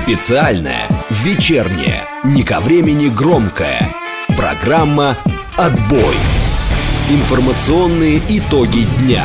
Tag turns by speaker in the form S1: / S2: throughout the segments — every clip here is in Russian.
S1: Специальная, вечерняя, не ко времени громкая программа «Отбой». Информационные итоги дня.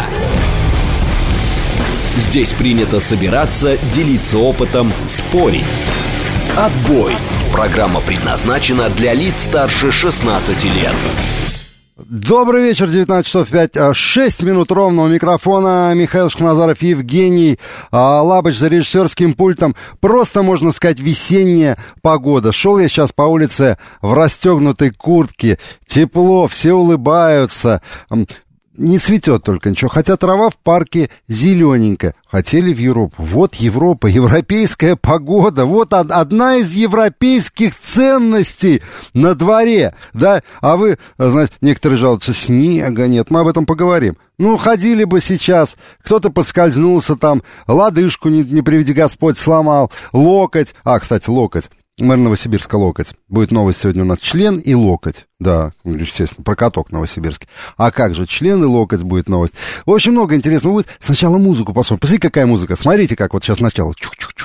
S1: Здесь принято собираться, делиться опытом, спорить. «Отбой». Программа предназначена для лиц старше 16 лет.
S2: Добрый вечер, 19 часов 6 минут ровно. У микрофона Михаил Шахназаров, Евгений Лабыч за режиссерским пультом. Просто, можно сказать, весенняя погода. Шел я сейчас по улице в расстегнутой куртке. Тепло, все улыбаются. Не цветет только ничего, хотя трава в парке зелененькая. Хотели в Европу. Вот Европа, европейская погода. Вот одна из европейских ценностей на дворе, да? А вы, знаете, некоторые жалуются, снега нет. Мы об этом поговорим. Ну, ходили бы сейчас, кто-то поскользнулся там, лодыжку, не приведи Господь, сломал, локоть. Кстати, локоть. Мэр Новосибирска локоть. Будет новость сегодня у нас. Член и локоть. Да, естественно, про каток новосибирский. А как же, член и локоть будет новость. Очень много интересного будет. Сначала музыку посмотрим. Посмотрите, какая музыка. Смотрите, как вот сейчас начало.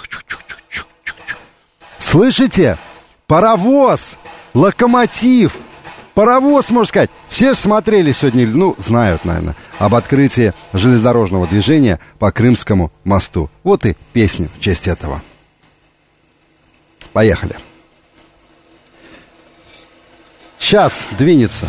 S2: Слышите? Паровоз, локомотив. Паровоз, можно сказать. Все же смотрели сегодня, ну, знают, наверное, об открытии железнодорожного движения по Крымскому мосту. Вот и песня в честь этого. Поехали. Сейчас двинется.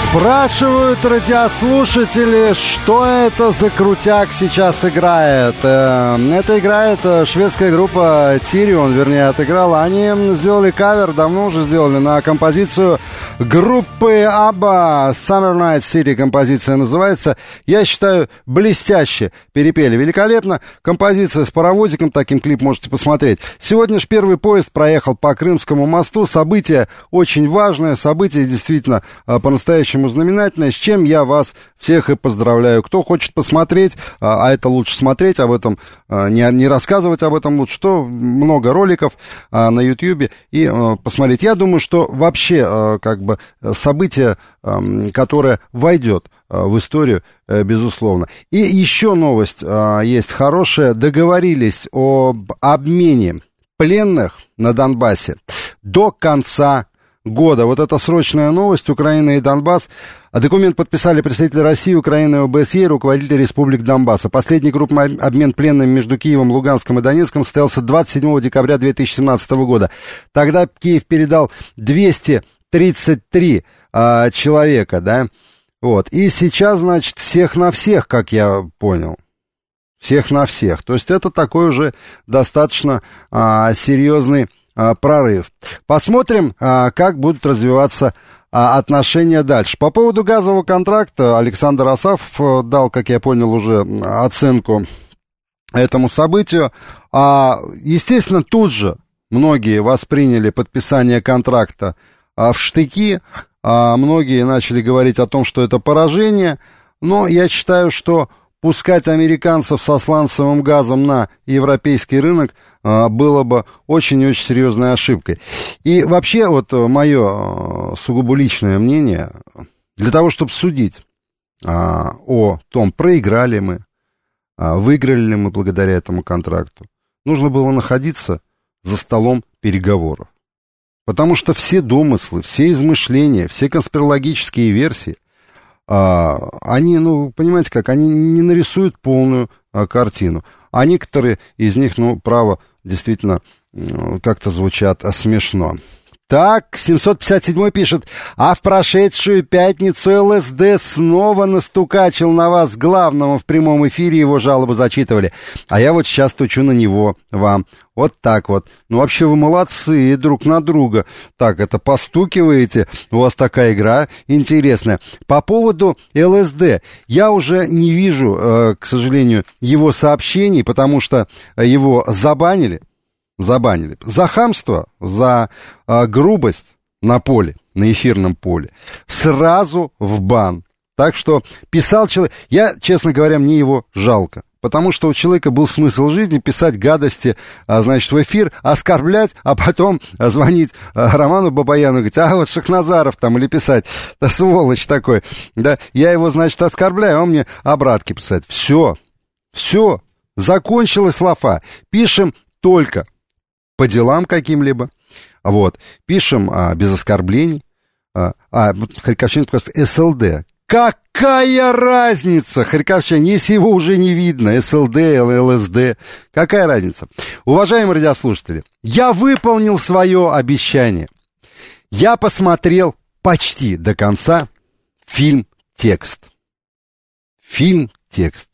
S2: Спрашивают радиослушатели, что это за крутяк сейчас играет. Это играет шведская группа Tyrion, вернее, отыграла. Они сделали кавер, давно уже сделали, на композицию группы ABBA. Summer Night City композиция называется. Я считаю, блестяще перепели. Великолепно. Композиция с паровозиком, таким клип можете посмотреть. Сегодня же первый поезд проехал по Крымскому мосту. Событие очень важное, событие действительно по-настоящему знаменательное, с чем я вас всех и поздравляю. Кто хочет посмотреть, а это лучше смотреть, об этом не рассказывать об этом лучше, то много роликов на Ютьюбе и посмотреть. Я думаю, что вообще как бы событие, которое войдет в историю, безусловно. И еще новость есть хорошая. Договорились об обмене пленных на Донбассе до конца года. Вот это срочная новость. Украина и Донбасс. Документ подписали представители России, Украины и ОБСЕ и руководители республик Донбасса. Последний крупный обмен пленными между Киевом, Луганском и Донецком состоялся 27 декабря 2017 года. Тогда Киев передал 233 человека, да? Вот. И сейчас, значит, всех на всех, как я понял. Всех на всех. То есть это такой уже достаточно серьезный прорыв. Посмотрим, как будут развиваться отношения дальше. По поводу газового контракта Александр Асафов дал, как я понял, уже оценку этому событию. Естественно, тут же многие восприняли подписание контракта в штыки, многие начали говорить о том, что это поражение, но я считаю, что пускать американцев со сланцевым газом на европейский рынок было бы очень и очень серьезной ошибкой. И вообще, вот мое сугубо личное мнение, для того, чтобы судить о том, проиграли мы, выиграли ли мы благодаря этому контракту, нужно было находиться за столом переговоров. Потому что все домыслы, все измышления, все конспирологические версии, они, понимаете как, они не нарисуют полную картину. А некоторые из них, право, действительно, как-то звучат смешно. Так, 757 пишет: а в прошедшую пятницу ЛСД снова настукачил на вас главному в прямом эфире, его жалобы зачитывали. А я вот сейчас стучу на него вам. Вот так вот. Вообще вы молодцы друг на друга. Так, это постукиваете. У вас такая игра интересная. По поводу ЛСД. Я уже не вижу, к сожалению, его сообщений, потому что его забанили. За хамство, за грубость на поле, на эфирном поле. Сразу в бан. Так что писал человек... Я, честно говоря, мне его жалко. Потому что у человека был смысл жизни писать гадости, значит, в эфир, оскорблять, а потом звонить Роману Бабаяну и говорить: вот Шахназаров там, или писать: да сволочь такой, да, я его, значит, оскорбляю, а он мне обратки писать. Все, закончилась лафа. Пишем только по делам каким-либо, вот, пишем без оскорблений, харьковчанин просто СЛД. Какая разница, харьковчанин, если его уже не видно, СЛД, ЛСД, какая разница? Уважаемые радиослушатели, я выполнил свое обещание. Я посмотрел почти до конца фильм «Текст». Фильм-текст.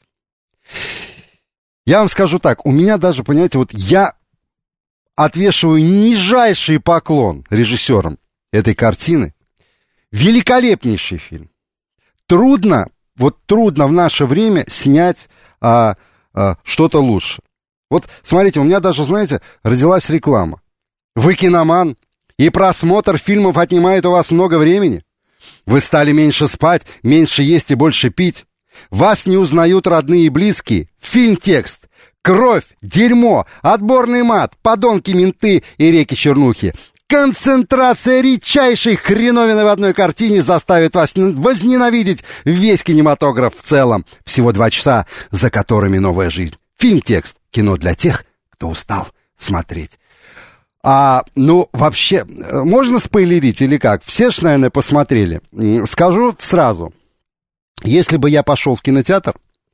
S2: Я вам скажу так, у меня даже, понимаете, вот я отвешиваю нижайший поклон режиссерам этой картины. Великолепнейший фильм. Трудно в наше время снять что-то лучше. Вот, смотрите, у меня даже, знаете, родилась реклама. Вы киноман, и просмотр фильмов отнимает у вас много времени. Вы стали меньше спать, меньше есть и больше пить. Вас не узнают родные и близкие. Фильм-текст. Кровь, дерьмо, отборный мат, подонки, менты и реки-чернухи. Концентрация редчайшей хреновины в одной картине заставит вас возненавидеть весь кинематограф в целом. Всего 2 часа, за которыми новая жизнь. Фильм-текст. Кино для тех, кто устал смотреть. Вообще, можно спойлерить или как? Все ж, наверное, посмотрели. Скажу сразу. Если бы я пошел в кинотеатр,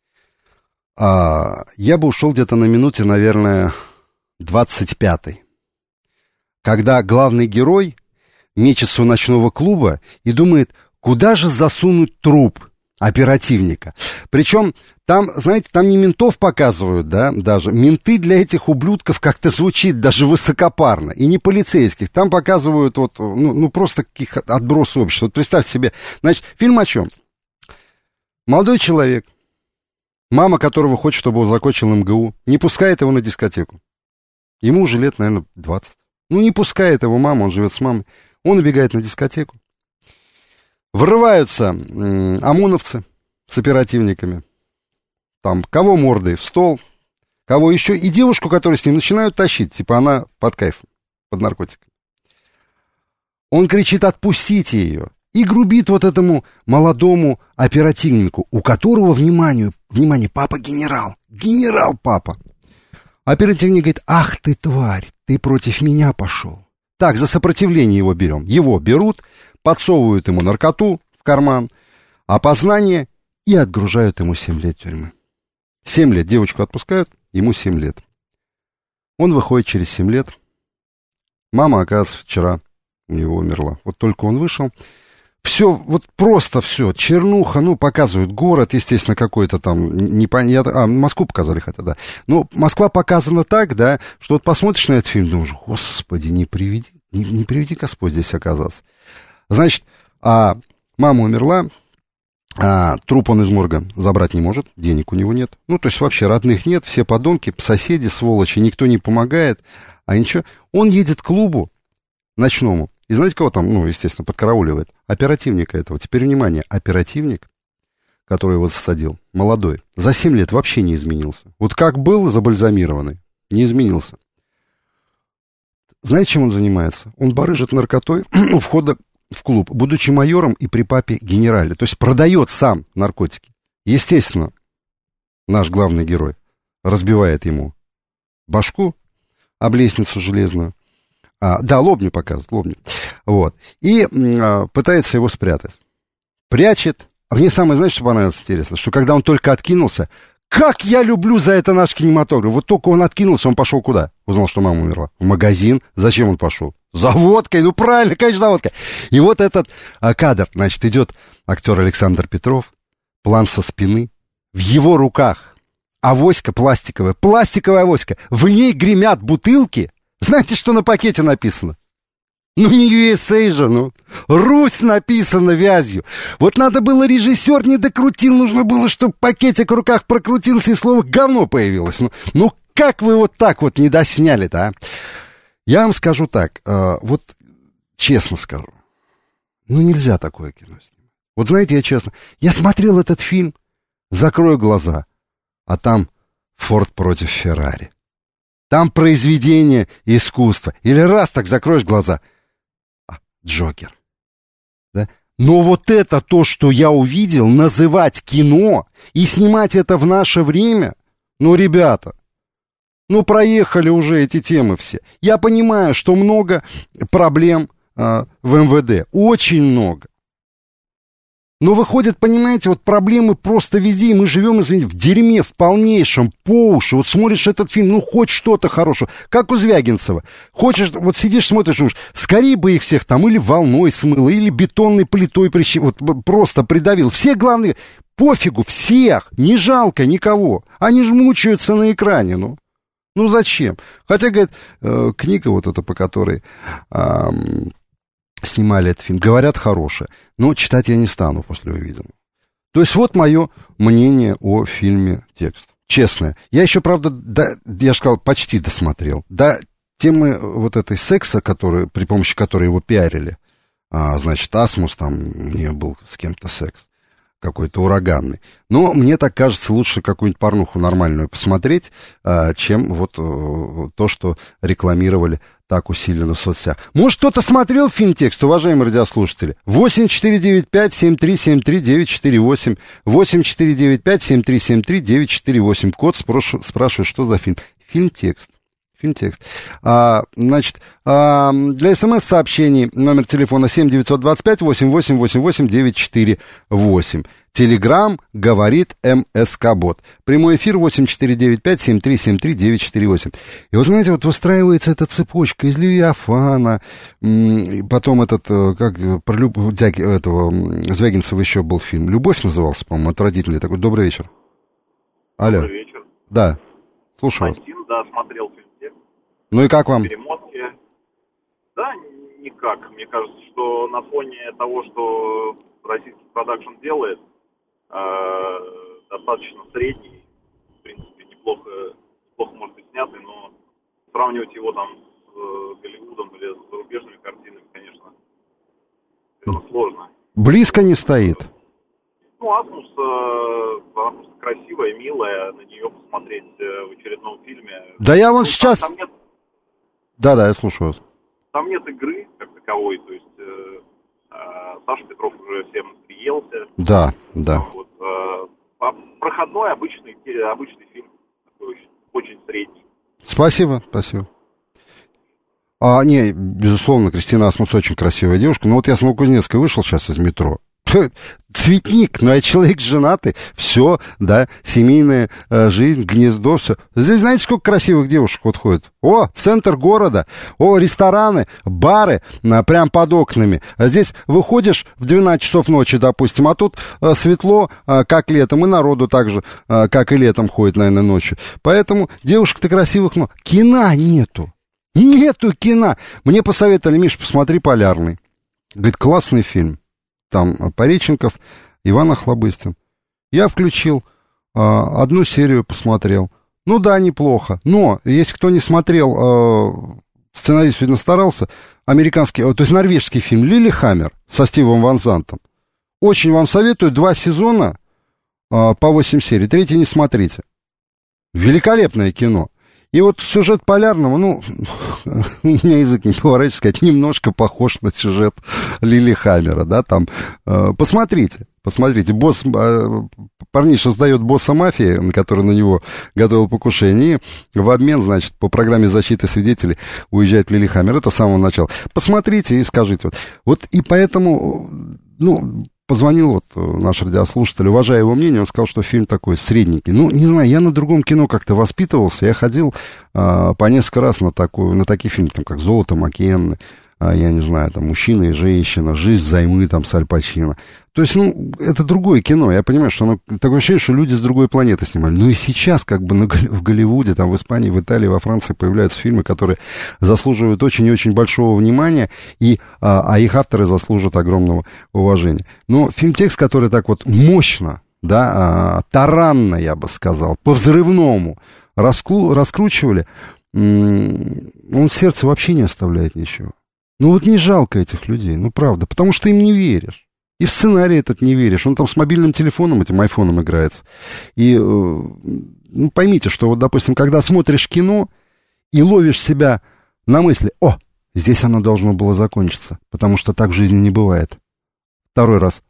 S2: я бы ушел где-то на минуте, наверное, 25-й. Когда главный герой мечется у ночного клуба и думает, куда же засунуть труп оперативника? Причем там, знаете, там не ментов показывают, да, даже. Менты для этих ублюдков как-то звучит даже высокопарно. И не полицейских. Там показывают вот, ну просто каких отбросов общества. Вот представьте себе. Значит, фильм о чем? Молодой человек, мама которого хочет, чтобы он закончил МГУ, не пускает его на дискотеку. Ему уже лет, наверное, 20. Ну, не пускает его мама, он живет с мамой. Он убегает на дискотеку. Врываются ОМОНовцы с оперативниками. Там, кого мордой в стол, кого еще. И девушку, которая с ним, начинают тащить. Типа она под кайфом, под наркотиками. Он кричит: отпустите ее. И грубит вот этому молодому оперативнику, у которого, внимание, папа генерал. Генерал папа. Оперативник говорит: ах ты, тварь, ты против меня пошел. Так, за сопротивление его берем. Его берут, подсовывают ему наркоту в карман, опознание и отгружают ему 7 лет тюрьмы. 7 лет девочку отпускают, ему 7 лет. Он выходит через 7 лет. Мама, оказывается, вчера у него умерла. Вот только он вышел. Все, вот просто все, чернуха, ну, показывают город, естественно, какой-то там, непонятно, Москву показали хотя, да. Но Москва показана так, да, что вот посмотришь на этот фильм, думаешь: господи, не приведи Господь здесь оказаться. Значит, мама умерла, труп он из морга забрать не может, денег у него нет. Ну, то есть вообще родных нет, все подонки, соседи, сволочи, никто не помогает, а ничего. Он едет к клубу ночному. И знаете, кого там, ну, естественно, подкарауливает? Оперативника этого. Теперь, внимание, оперативник, который его засадил, молодой, за 7 лет вообще не изменился. Вот как был забальзамированный, не изменился. Знаете, чем он занимается? Он барыжит наркотой у входа в клуб, будучи майором и при папе генерале. То есть продает сам наркотики. Естественно, наш главный герой разбивает ему башку об лестницу железную. Да, лобню показывает, лобню. Вот. И пытается его спрятать. Прячет. А мне самое, знаете, что понравилось интересно? Что когда он только откинулся, как я люблю за это наш кинематограф. Вот только он откинулся, он пошел куда? Узнал, что мама умерла. В магазин. Зачем он пошел? За водкой. Ну, правильно, конечно, за водкой. И вот этот кадр. Значит, идет актер Александр Петров. План со спины. В его руках авоська пластиковая. Пластиковая авоська. В ней гремят бутылки. Знаете, что на пакете написано? Ну, не USA же, ну. Русь написано вязью. Вот надо было, режиссер не докрутил, нужно было, чтобы пакетик в руках прокрутился и слово «говно» появилось. Ну, как вы вот так вот не досняли-то, а? Я вам скажу так, вот честно скажу, ну, нельзя такое кино снимать. Вот знаете, я честно, я смотрел этот фильм, закрою глаза, а там Форд против Феррари. Там произведение искусства. Или раз так закроешь глаза. Джокер. Да? Но вот это то, что я увидел, называть кино и снимать это в наше время, ну, ребята, ну, проехали уже эти темы все. Я понимаю, что много проблем в МВД. Очень много. Но выходит, понимаете, вот проблемы просто везде, и мы живем, извините, в дерьме, в полнейшем, по уши. Вот смотришь этот фильм, ну, хоть что-то хорошего. Как у Звягинцева. Хочешь, вот сидишь, смотришь, думаешь, скорее бы их всех там или волной смыло, или бетонной плитой вот просто придавил. Все главные, пофигу, всех, не жалко никого. Они же мучаются на экране, ну. Ну, зачем? Хотя, говорят, книга вот эта, по которой... снимали этот фильм, говорят, хорошее, но читать я не стану после увиденного. То есть вот мое мнение о фильме «Текст». Честное. Я еще, правда, я же сказал, почти досмотрел. До темы вот этой секса, при помощи которой его пиарили, значит, Асмус, там у нее был с кем-то секс какой-то ураганный. Но мне так кажется, лучше какую-нибудь порнуху нормальную посмотреть, чем вот то, что рекламировали так усиленно в соцсетях. Может, кто-то смотрел фильм «Текст», уважаемые радиослушатели? 8495-7373-948. 8495-7373-948. Код спрашивает, что за фильм. Фильм «Текст». Фильм-текст. Значит, для СМС-сообщений номер телефона 7-925-88-88-948. Телеграм говорит МСК-бот. Прямой эфир 8495-7373-948. И вот, знаете, вот выстраивается эта цепочка из Левиафана, потом этот, как, про этого Звягинцева еще был фильм. «Любовь» назывался, по-моему, отвратительный такой. Добрый вечер. Алло.
S3: Добрый вечер.
S2: Да, слушаю вас.
S3: Да, смотрел фильм.
S2: Ну и как вам?
S3: Перемотки. Да, никак. Мне кажется, что на фоне того, что российский продакшн делает, достаточно средний, в принципе, неплохо может быть снятый, но сравнивать его там с Голливудом или с зарубежными картинами, конечно, это сложно.
S2: Близко не стоит.
S3: Ну, «Асмус», она просто красивая, милая, на нее посмотреть в очередном фильме.
S2: Да я вот сейчас...
S3: Там нет...
S2: Да, я слушаю вас.
S3: Там нет игры как таковой, то есть Саша Петров уже всем приелся.
S2: Да.
S3: Вот, проходной, обычный фильм, такой очень средний.
S2: Спасибо. Не, безусловно, Кристина Асмус очень красивая девушка, но вот я с Новокузнецкой вышел сейчас из метро. Цветник, но я человек женатый, все, да, семейная жизнь, гнездо, все. Здесь знаете, сколько красивых девушек вот ходит? О, центр города, рестораны, бары, прям под окнами. А здесь выходишь в 12 часов ночи, допустим, а тут светло, как летом, и народу так же, как и летом ходит, наверное, ночью. Поэтому девушек-то красивых, но кино нету. Нету кино. Мне посоветовали: Миш, посмотри «Полярный». Говорит, классный фильм. Там Пореченков, Иван Охлобыстин. Я включил, одну серию посмотрел. Ну да, неплохо. Но, если кто не смотрел, сценарист, видно, старался, американский, то есть норвежский фильм «Лиллехаммер» со Стивом Ван Зантом. Очень вам советую, 2 сезона по 8 серий. 3 не смотрите. Великолепное кино. И вот сюжет «Полярного», у меня язык не поворачивается сказать, немножко похож на сюжет Лиллехаммера, да, там, посмотрите, парниша сдает босса мафии, который на него готовил покушение, и в обмен, значит, по программе защиты свидетелей уезжает в Лиллехаммер, это с самого начала. Посмотрите и скажите. Вот и поэтому, позвонил наш радиослушатель, уважая его мнение, он сказал, что фильм такой средненький. Не знаю, я на другом кино как-то воспитывался, я ходил по несколько раз на такие фильмы, там, как «Золото Маккенны», я не знаю, там, «Мужчина и женщина», «Жизнь взаймы», там, с Аль Пачино. То есть, это другое кино. Я понимаю, что такое ощущение, что люди с другой планеты снимали. И сейчас, как бы, в Голливуде, там, в Испании, в Италии, во Франции появляются фильмы, которые заслуживают очень и очень большого внимания, а их авторы заслуживают огромного уважения. Но фильм-текст, который так вот мощно, да, таранно, я бы сказал, по-взрывному раскручивали, он в сердце вообще не оставляет ничего. Не жалко этих людей, правда, потому что им не веришь. И в сценарий этот не веришь. Он там с мобильным телефоном, этим айфоном играется. И поймите, что допустим, когда смотришь кино и ловишь себя на мысли: здесь оно должно было закончиться, потому что так в жизни не бывает. Второй раз: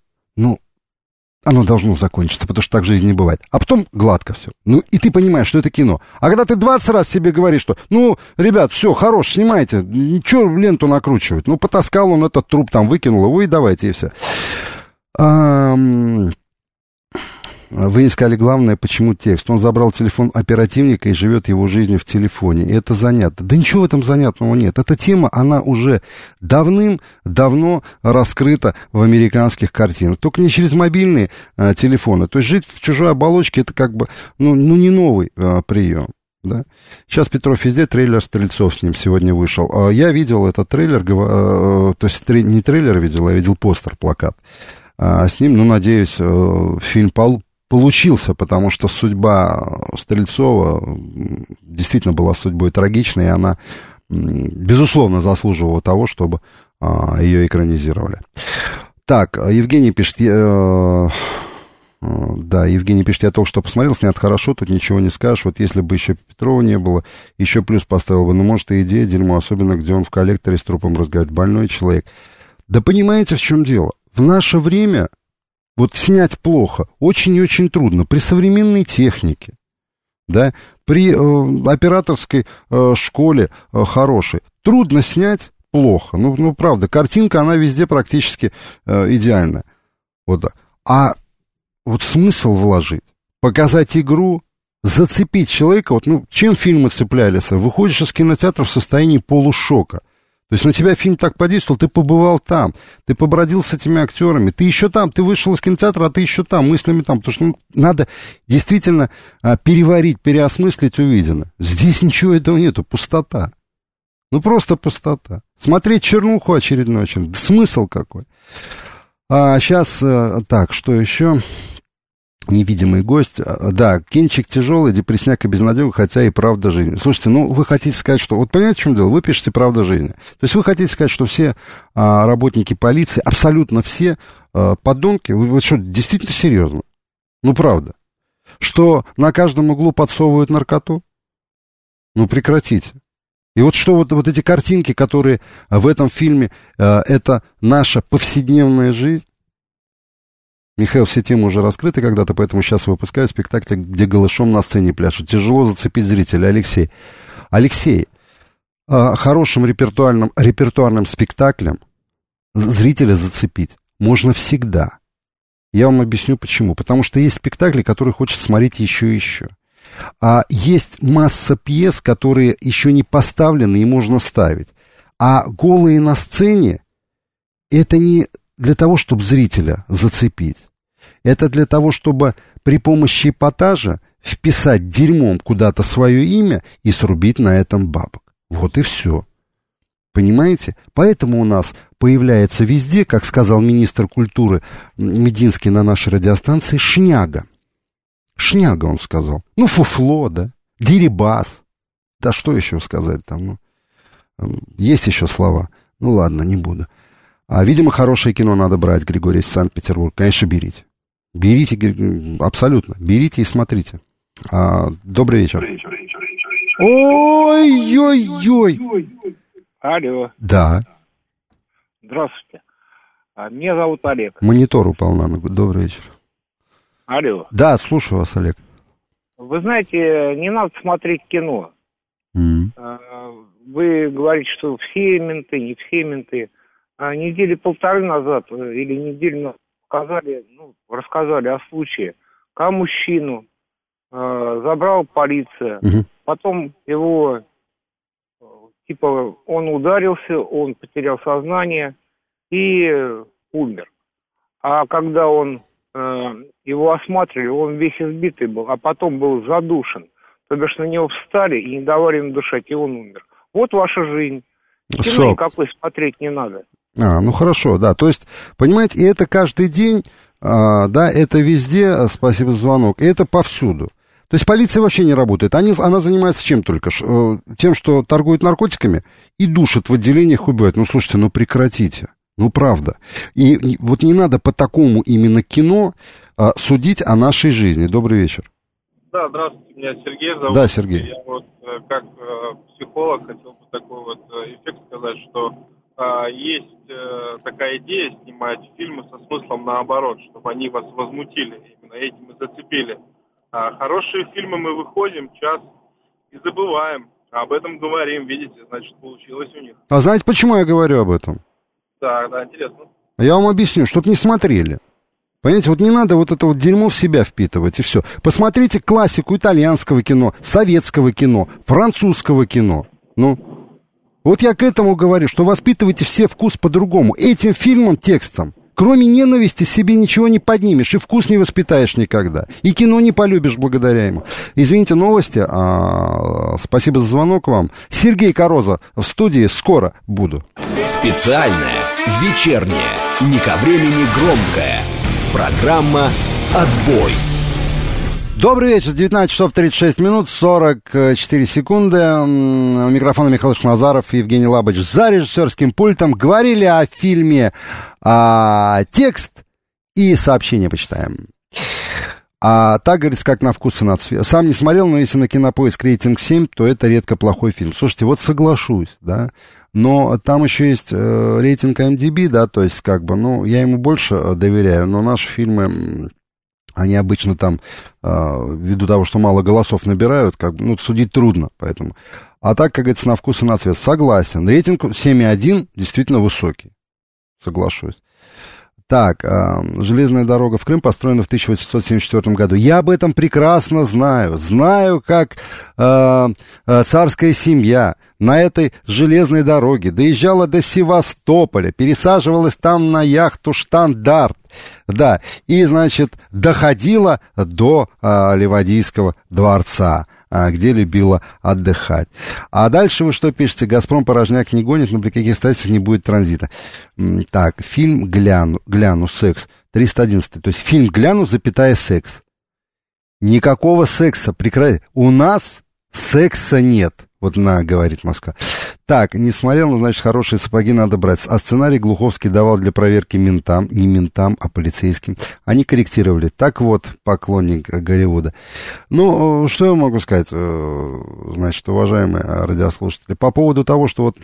S2: оно должно закончиться, потому что так в жизни не бывает. А потом гладко все. И ты понимаешь, что это кино. А когда ты 20 раз себе говоришь, что, ребят, все, хорош, снимайте, ничего ленту накручивать. Потаскал он этот труп, там, выкинул его, и давайте, и все. Вы не сказали главное, почему текст. Он забрал телефон оперативника и живет его жизнью в телефоне. И это занятно. Да ничего в этом занятного нет. Эта тема, она уже давным-давно раскрыта в американских картинах. Только не через мобильные телефоны. То есть жить в чужой оболочке, это как бы, не новый прием. Да? Сейчас Петров везде, трейлер «Стрельцов» с ним сегодня вышел. Я видел этот трейлер, то есть не трейлер видел, я видел постер, плакат. С ним, надеюсь, фильм получился, потому что судьба Стрельцова действительно была судьбой трагичной, и она, безусловно, заслуживала того, чтобы ее экранизировали. Так, Евгений пишет... Евгений пишет: я только что посмотрел, снят хорошо, тут ничего не скажешь. Вот если бы еще Петрова не было, еще плюс поставил бы. Может, и идея дерьмо, особенно где он в коллекторе с трупом разговаривает. Больной человек. Да понимаете, в чем дело? В наше время снять плохо очень и очень трудно. При современной технике, да, при операторской школе хорошей. Трудно снять, плохо. Ну, правда, картинка, она везде практически идеальная. Вот так. А вот смысл вложить, показать игру, зацепить человека. Вот, чем фильмы цепляли? Выходишь из кинотеатра в состоянии полушока. То есть на тебя фильм так подействовал, ты побывал там, ты побродил с этими актерами, ты еще там, ты вышел из кинотеатра, а ты еще там, мыслями там. Потому что надо действительно переварить, переосмыслить увиденное. Здесь ничего этого нету, пустота. Просто пустота. Смотреть чернуху очередной, смысл какой. Сейчас, так, что еще? Невидимый гость. Да, кинчик тяжелый, депресняк и безнадега, хотя и правда жизни. Слушайте, вы хотите сказать, что... Вот понимаете, в чем дело? Вы пишете «Правда жизни». То есть вы хотите сказать, что все работники полиции, абсолютно все подонки, вы что, действительно серьезно? Правда. Что на каждом углу подсовывают наркоту? Прекратите. И вот что вот эти картинки, которые в этом фильме, это наша повседневная жизнь. Михаил, все темы уже раскрыты когда-то, поэтому сейчас выпускаю спектакль, где голышом на сцене пляшут. Тяжело зацепить зрителя. Алексей, хорошим репертуарным спектаклем зрителя зацепить можно всегда. Я вам объясню почему. Потому что есть спектакли, которые хочется смотреть еще и еще. А есть масса пьес, которые еще не поставлены и можно ставить. А голые на сцене — это не для того, чтобы зрителя зацепить. Это для того, чтобы при помощи эпатажа вписать дерьмом куда-то свое имя и срубить на этом бабок. Вот и все. Понимаете? Поэтому у нас появляется везде, как сказал министр культуры Мединский на нашей радиостанции, шняга. Шняга, он сказал. Фуфло, да? Дерибас. Да что еще сказать там? Есть еще слова. Ладно, не буду. Видимо, хорошее кино надо брать, Григорий из Санкт-Петербурга. Конечно, берите. Берите, абсолютно. Берите и смотрите. Добрый вечер. Ой-ой-ой.
S4: Алло.
S2: Да.
S4: Здравствуйте. Меня зовут Олег.
S2: Монитор упал на ногу. Добрый вечер.
S4: Алло.
S2: Да, слушаю вас, Олег.
S4: Вы знаете, не надо смотреть кино. Вы говорите, что все менты, не все менты. Недели полторы назад или неделю рассказали о случае, когда мужчину забрала полиция, потом его, он ударился, он потерял сознание и умер. А когда его осматривали, он весь избитый был, а потом был задушен. То бишь на него встали и не давали ему дышать, и он умер. Вот ваша жизнь. Кино никакой смотреть не надо.
S2: Хорошо, да. То есть, понимаете, и это каждый день, да, это везде, спасибо за звонок, и это повсюду. То есть полиция вообще не работает. Она занимается чем только? Тем, что торгует наркотиками и душит в отделениях, убивает. Слушайте, прекратите. Правда. И вот не надо по такому именно кино судить о нашей жизни. Добрый вечер.
S3: Да, здравствуйте, меня Сергей зовут.
S2: Да, Сергей.
S3: Я как психолог хотел бы такой эффект сказать, что есть такая идея снимать фильмы со смыслом наоборот, чтобы они вас возмутили, именно этим и зацепили. Хорошие фильмы мы выходим, час и забываем, об этом говорим, видите, значит, получилось у них.
S2: А знаете, почему я говорю об этом?
S3: Да, интересно.
S2: Я вам объясню, чтобы не смотрели. Понимаете, не надо это дерьмо в себя впитывать, и все. Посмотрите классику итальянского кино, советского кино, французского кино. Вот я к этому говорю, что воспитывайте все вкус по-другому. Этим фильмом, текстом, кроме ненависти, себе ничего не поднимешь, и вкус не воспитаешь никогда. И кино не полюбишь благодаря ему. Извините, новости. Спасибо за звонок вам. Сергей Короза в студии. Скоро буду.
S1: Специальная, вечерняя, не ко времени громкая. Программа «Отбой».
S2: Добрый вечер, 19 часов 36 минут, 44 секунды. У микрофона Михаил Шахназаров и Евгений Лабыч за режиссерским пультом. Говорили о фильме «Текст» и сообщение почитаем. Так, говорится, как на вкус и на цвет. Сам не смотрел, но если на Кинопоиск рейтинг 7, то это редко плохой фильм. Слушайте, соглашусь, да. Но там еще есть рейтинг IMDb, да, то есть я ему больше доверяю, но наши фильмы Они обычно там, ввиду того, что мало голосов набирают, как бы, судить трудно, поэтому. А так, как говорится, на вкус и на цвет. Согласен. Рейтинг 7,1 действительно высокий. Соглашусь. Так, железная дорога в Крым построена в 1874 году. Я об этом прекрасно знаю. Знаю, как царская семья на этой железной дороге доезжала до Севастополя, пересаживалась там на яхту «Штандарт». Да, и, значит, доходила до Ливадийского дворца, где любила отдыхать. А дальше вы что пишете? «Газпром порожняк не гонит, но при каких обстоятельствах не будет транзита». Так, фильм «Гляну, секс», 311. То есть фильм «Гляну, запятая, секс». Никакого секса. У нас секса нет. Вот говорит Москва. Так, не смотрел, но, значит, хорошие сапоги надо брать. А сценарий Глуховский давал для проверки ментам, не ментам, а полицейским. Они корректировали. Так вот, поклонник Голливуда. Ну, что я могу сказать, значит, уважаемые радиослушатели, по поводу того, что вот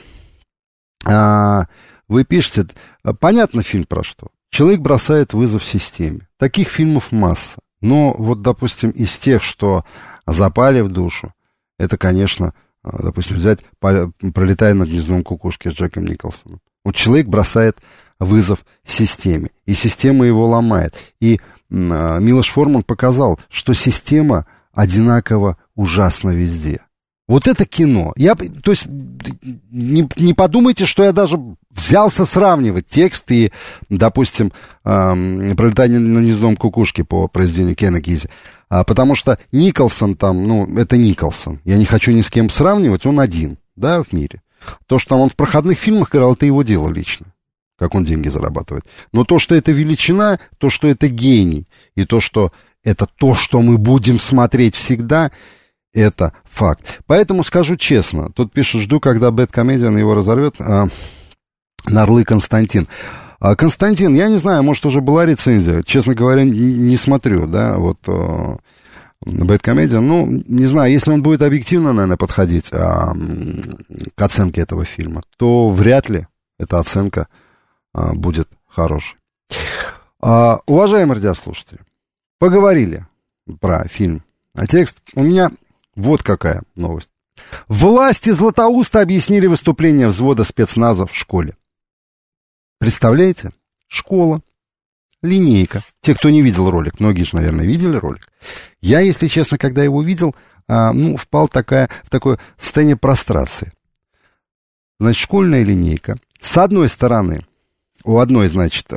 S2: вы пишете, понятно фильм про что. Человек бросает вызов системе. Таких фильмов масса. Но вот, допустим, из тех, что запали в душу, это, конечно, допустим, взять «Пролетая над гнездом кукушки» с Джеком Николсоном. Вот человек бросает вызов системе, и система его ломает. И Милош Форман показал, что система одинаково ужасна везде. Вот это кино. То есть не подумайте, что я даже взялся сравнивать текст и, допустим, «Пролетание над гнездом кукушки» по произведению Кена Кизи. Потому что Николсон там, это Николсон. Я не хочу ни с кем сравнивать, он один, да, в мире. То, что там он в проходных фильмах играл, это его дело лично, как он деньги зарабатывает. Но то, что это величина, то, что это гений, и то, что это то, что мы будем смотреть всегда, это факт. Поэтому скажу честно, тут пишут, жду, когда Бэдкомедиан его разорвет, Нарлы Константин. Константин, я не знаю, может, уже была рецензия, честно говоря, не смотрю, да, вот Бэдкомедиан, не знаю, если он будет объективно, наверное, подходить к оценке этого фильма, то вряд ли эта оценка будет хорошей. Уважаемые радиослушатели, поговорили про фильм, а текст у меня вот какая новость. Власти Златоуста объяснили выступление взвода спецназа в школе. Представляете? Школа, линейка. Те, кто не видел ролик, многие же, наверное, видели ролик. Я, если честно, когда его видел, впал в такое состояние прострации. Значит, школьная линейка. С одной стороны, у одной, значит,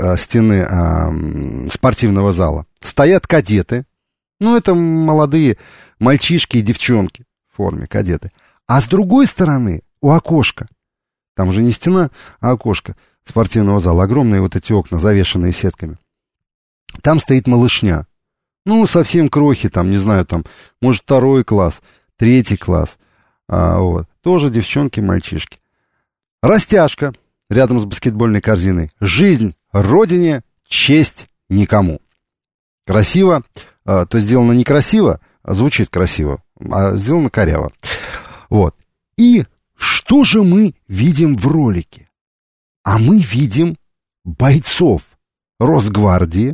S2: стены спортивного зала стоят кадеты. Это молодые мальчишки и девчонки в форме, кадеты. А с другой стороны, у окошка, там уже не стена, а окошко спортивного зала, огромные вот эти окна, завешенные сетками. Там стоит малышня. Совсем крохи, там, не знаю, там, может, 2 класс, 3 класс. Тоже девчонки, мальчишки. Растяжка рядом с баскетбольной корзиной. Жизнь родине, честь никому. Красиво, то сделано некрасиво, звучит красиво, а сделано коряво. Вот. И что же мы видим в ролике? А мы видим бойцов Росгвардии,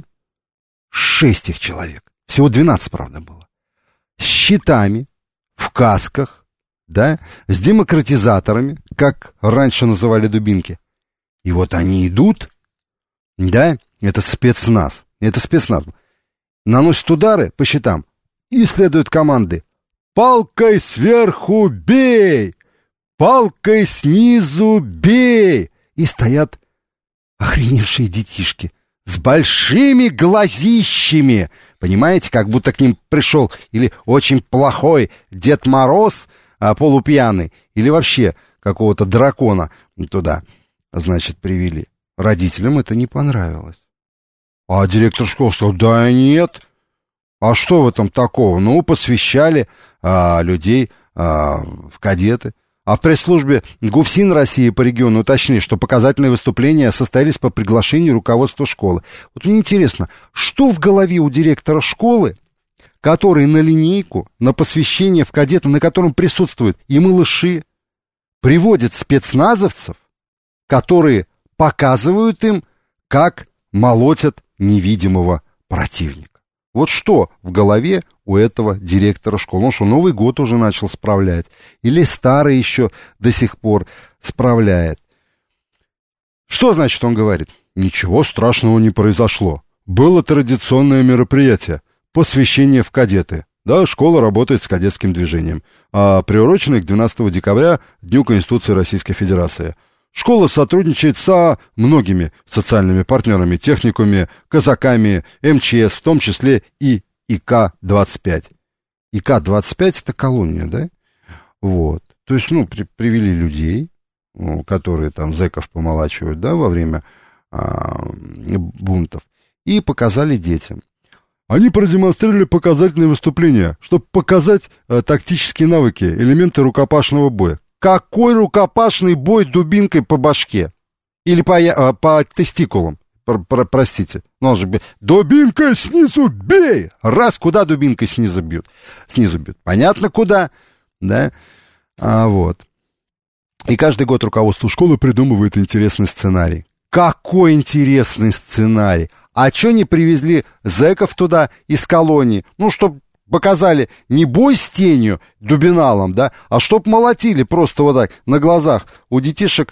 S2: 6 их человек, всего 12, правда, было, с щитами, в касках, да, с демократизаторами, как раньше называли дубинки. И вот они идут, да, это спецназ, наносят удары по щитам, и следуют команды: «Палкой сверху бей! Палкой снизу бей!» И стоят охреневшие детишки с большими глазищами, понимаете, как будто к ним пришел или очень плохой Дед Мороз, полупьяный, или вообще какого-то дракона туда, значит, привели. Родителям это не понравилось. А директор школы сказал: да нет, а что в этом такого? Посвящали людей в кадеты. А в пресс-службе ГУФСИН России по региону уточнили, что показательные выступления состоялись по приглашению руководства школы. Вот мне интересно, что в голове у директора школы, который на линейку, на посвящение в кадеты, на котором присутствуют и малыши, приводит спецназовцев, которые показывают им, как молотят невидимого противника. Вот что в голове у этого директора школы? Он что, Новый год уже начал справлять? Или старый еще до сих пор справляет? Что значит он говорит? Ничего страшного не произошло. Было традиционное мероприятие — посвящение в кадеты. Да, школа работает с кадетским движением, приуроченное к 12 декабря, Дню Конституции Российской Федерации. Школа сотрудничает со многими социальными партнерами, техникумами, казаками, МЧС, в том числе и ИК-25. ИК-25 — это колония, да? Вот. То есть, привели людей, которые там зэков помолачивают, да, во время бунтов, и показали детям. Они продемонстрировали показательные выступления, чтобы показать тактические навыки, элементы рукопашного боя. Какой рукопашный бой дубинкой по башке? Или по тестикулам? Простите. Он же дубинкой снизу бей! Раз, куда дубинкой снизу бьют? Снизу бьют. Понятно, куда? Да? Вот. И каждый год руководство школы придумывает интересный сценарий. Какой интересный сценарий! А чё не привезли зэков туда из колонии? Чтоб показали не бой с тенью, дубиналом, да, а чтоб молотили просто вот так на глазах у детишек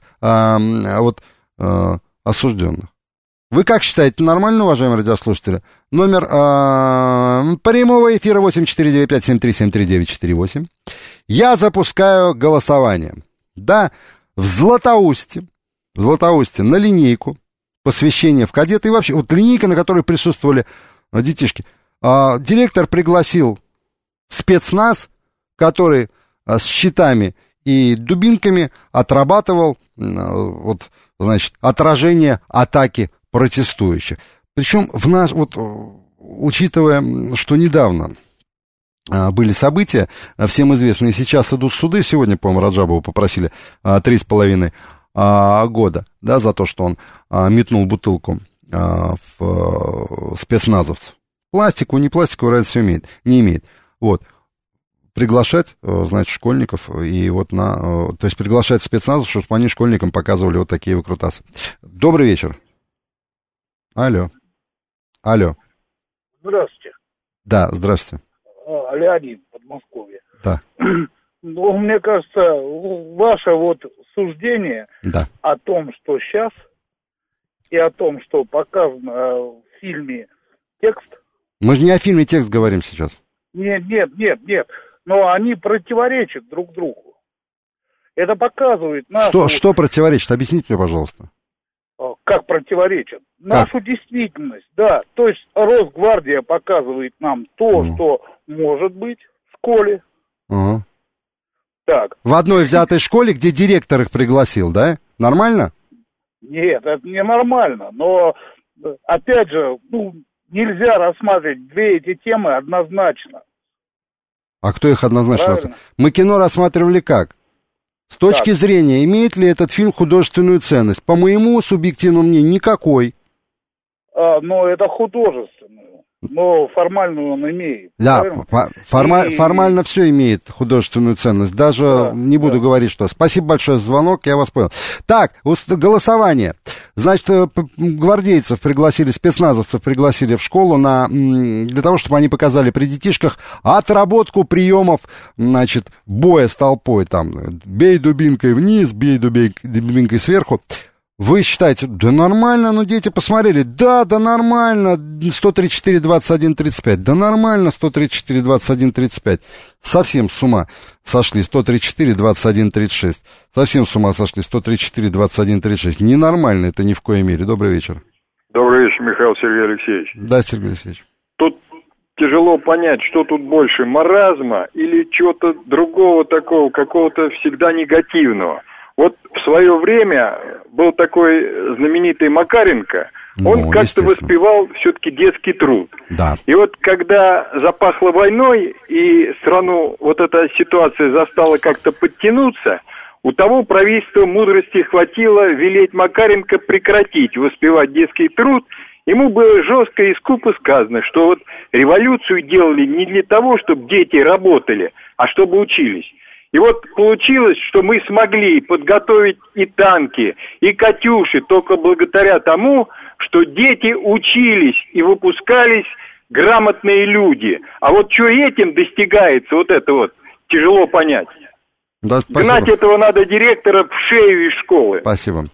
S2: осужденных. Вы как считаете, нормально, уважаемые радиослушатели? Номер прямого эфира 8495-7373-948. Я запускаю голосование. Да, в Златоусте на линейку посвящение в кадеты и вообще, вот линейка, на которой присутствовали детишки. Директор пригласил спецназ, который с щитами и дубинками отрабатывал, отражение атаки протестующих. Причем учитывая, что недавно были события, всем известные, сейчас идут суды, сегодня, по-моему, Раджабова попросили 3,5 года, да, за то, что он метнул бутылку в спецназовцев. Пластику, не пластиковую разницы не имеет. Вот. Приглашать, школьников, и то есть приглашать спецназов, чтобы они школьникам показывали вот такие выкрутасы. Добрый вечер. Алло.
S5: Здравствуйте.
S2: Да, здравствуйте.
S5: Леонид, Подмосковье.
S2: Да.
S5: Мне кажется, ваше суждение о том, что сейчас, и о том, что показано в фильме текст. Мы
S2: же не о фильме текст говорим сейчас.
S5: Нет. Но они противоречат друг другу. Это показывает нашу...
S2: Что противоречит? Объясните мне, пожалуйста.
S5: Как противоречат? Нашу действительность, да. То есть Росгвардия показывает нам то, что может быть в школе. Так.
S2: В одной взятой школе, где директор их пригласил, да? Нормально?
S5: Нет, это не нормально. Но, опять же, нельзя рассматривать две эти темы однозначно.
S2: А кто их однозначно рассматривает? Мы кино рассматривали как? С точки зрения, имеет ли этот фильм художественную ценность? По моему субъективному мнению, никакой.
S5: Но это художественную. Но формальную он имеет.
S2: Да, формально все имеет художественную ценность. Даже не буду говорить, что. Спасибо большое за звонок, я вас понял. Так, голосование. Значит, гвардейцев пригласили, спецназовцев пригласили в школу для того, чтобы они показали при детишках отработку приемов, боя с толпой. Там, бей дубинкой вниз, бей дубинкой сверху. Вы считаете, да нормально, дети посмотрели, да нормально, 134-21-35, да нормально, 134-21-35, совсем с ума сошли, 134-21-36, совсем с ума сошли, 134-21-36, ненормально это ни в коей мере. Добрый вечер.
S6: Добрый вечер, Михаил Сергей Алексеевич.
S2: Да, Сергей Алексеевич.
S6: Тут тяжело понять, что тут больше, маразма или чего-то другого такого, какого-то всегда негативного. Вот в свое время был такой знаменитый Макаренко, он как-то воспевал все-таки детский труд.
S2: Да.
S6: И вот когда запахло войной, и страну вот эта ситуация застала как-то подтянуться, у того правительства мудрости хватило велеть Макаренко прекратить воспевать детский труд. Ему было жестко и скупо сказано, что вот революцию делали не для того, чтобы дети работали, а чтобы учились. И вот получилось, что мы смогли подготовить и танки, и «Катюши» только благодаря тому, что дети учились и выпускались грамотные люди. А вот что этим достигается, вот это вот тяжело понять.
S2: Да,
S6: гнать этого надо директора в шею из школы.
S2: Спасибо.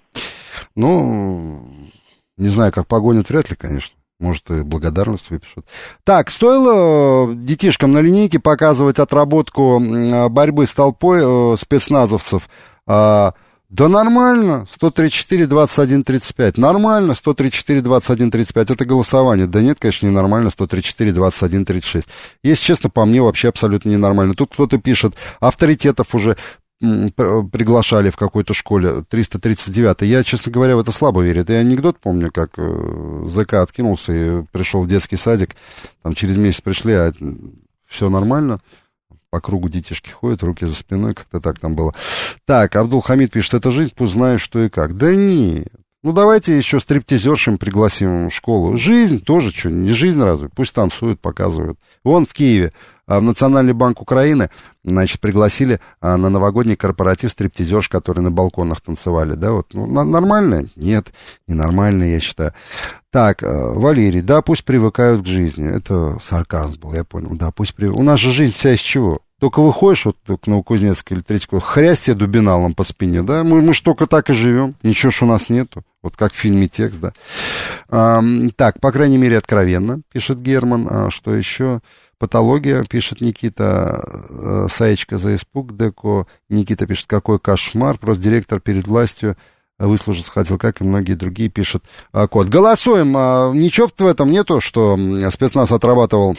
S2: Ну, не знаю, как погонят, вряд ли, конечно. Может, и благодарность выпишут. Так, стоило детишкам на линейке показывать отработку борьбы с толпой спецназовцев? Да нормально, 134-21-35. Нормально, 134-21-35. Это голосование. Да нет, конечно, не нормально, 134-21-36. Если честно, по мне вообще абсолютно ненормально. Тут кто-то пишет, авторитетов уже приглашали в какой-то школе, 339-й. Я, честно говоря, в это слабо верю. Это я анекдот помню, как ЗК откинулся и пришел в детский садик. Там через месяц пришли, а все нормально. По кругу детишки ходят, руки за спиной, как-то так там было. Так, Абдул-Хамид пишет, это жизнь, пусть знают, что и как. Да нет. Ну, давайте еще стриптизершим пригласим в школу. Жизнь тоже, что, не жизнь разве? Пусть танцуют, показывают. Вон в Киеве, в Национальный банк Украины, значит, пригласили на новогодний корпоратив стриптизерш, которые на балконах танцевали, да, вот. Ну, нормально? Нет, ненормально, я считаю. Так, Валерий, да, пусть привыкают к жизни. Это сарказм был, я понял. Да, пусть привыкают. У нас же жизнь вся из чего? Только выходишь вот к Новокузнецку или Третьякову, хрясь тебе дубиналом по спине, да? Мы ж только так и живем. Ничего ж у нас нету. Вот как в фильме «Текст», да. Так, по крайней мере, откровенно, пишет Герман. Что еще? Патология, пишет Никита. Саечка за испуг, Деко. Никита пишет, какой кошмар. Просто директор перед властью выслужиться хотел, как и многие другие, пишет Кот. Голосуем. Ничего в этом нету, что спецназ отрабатывал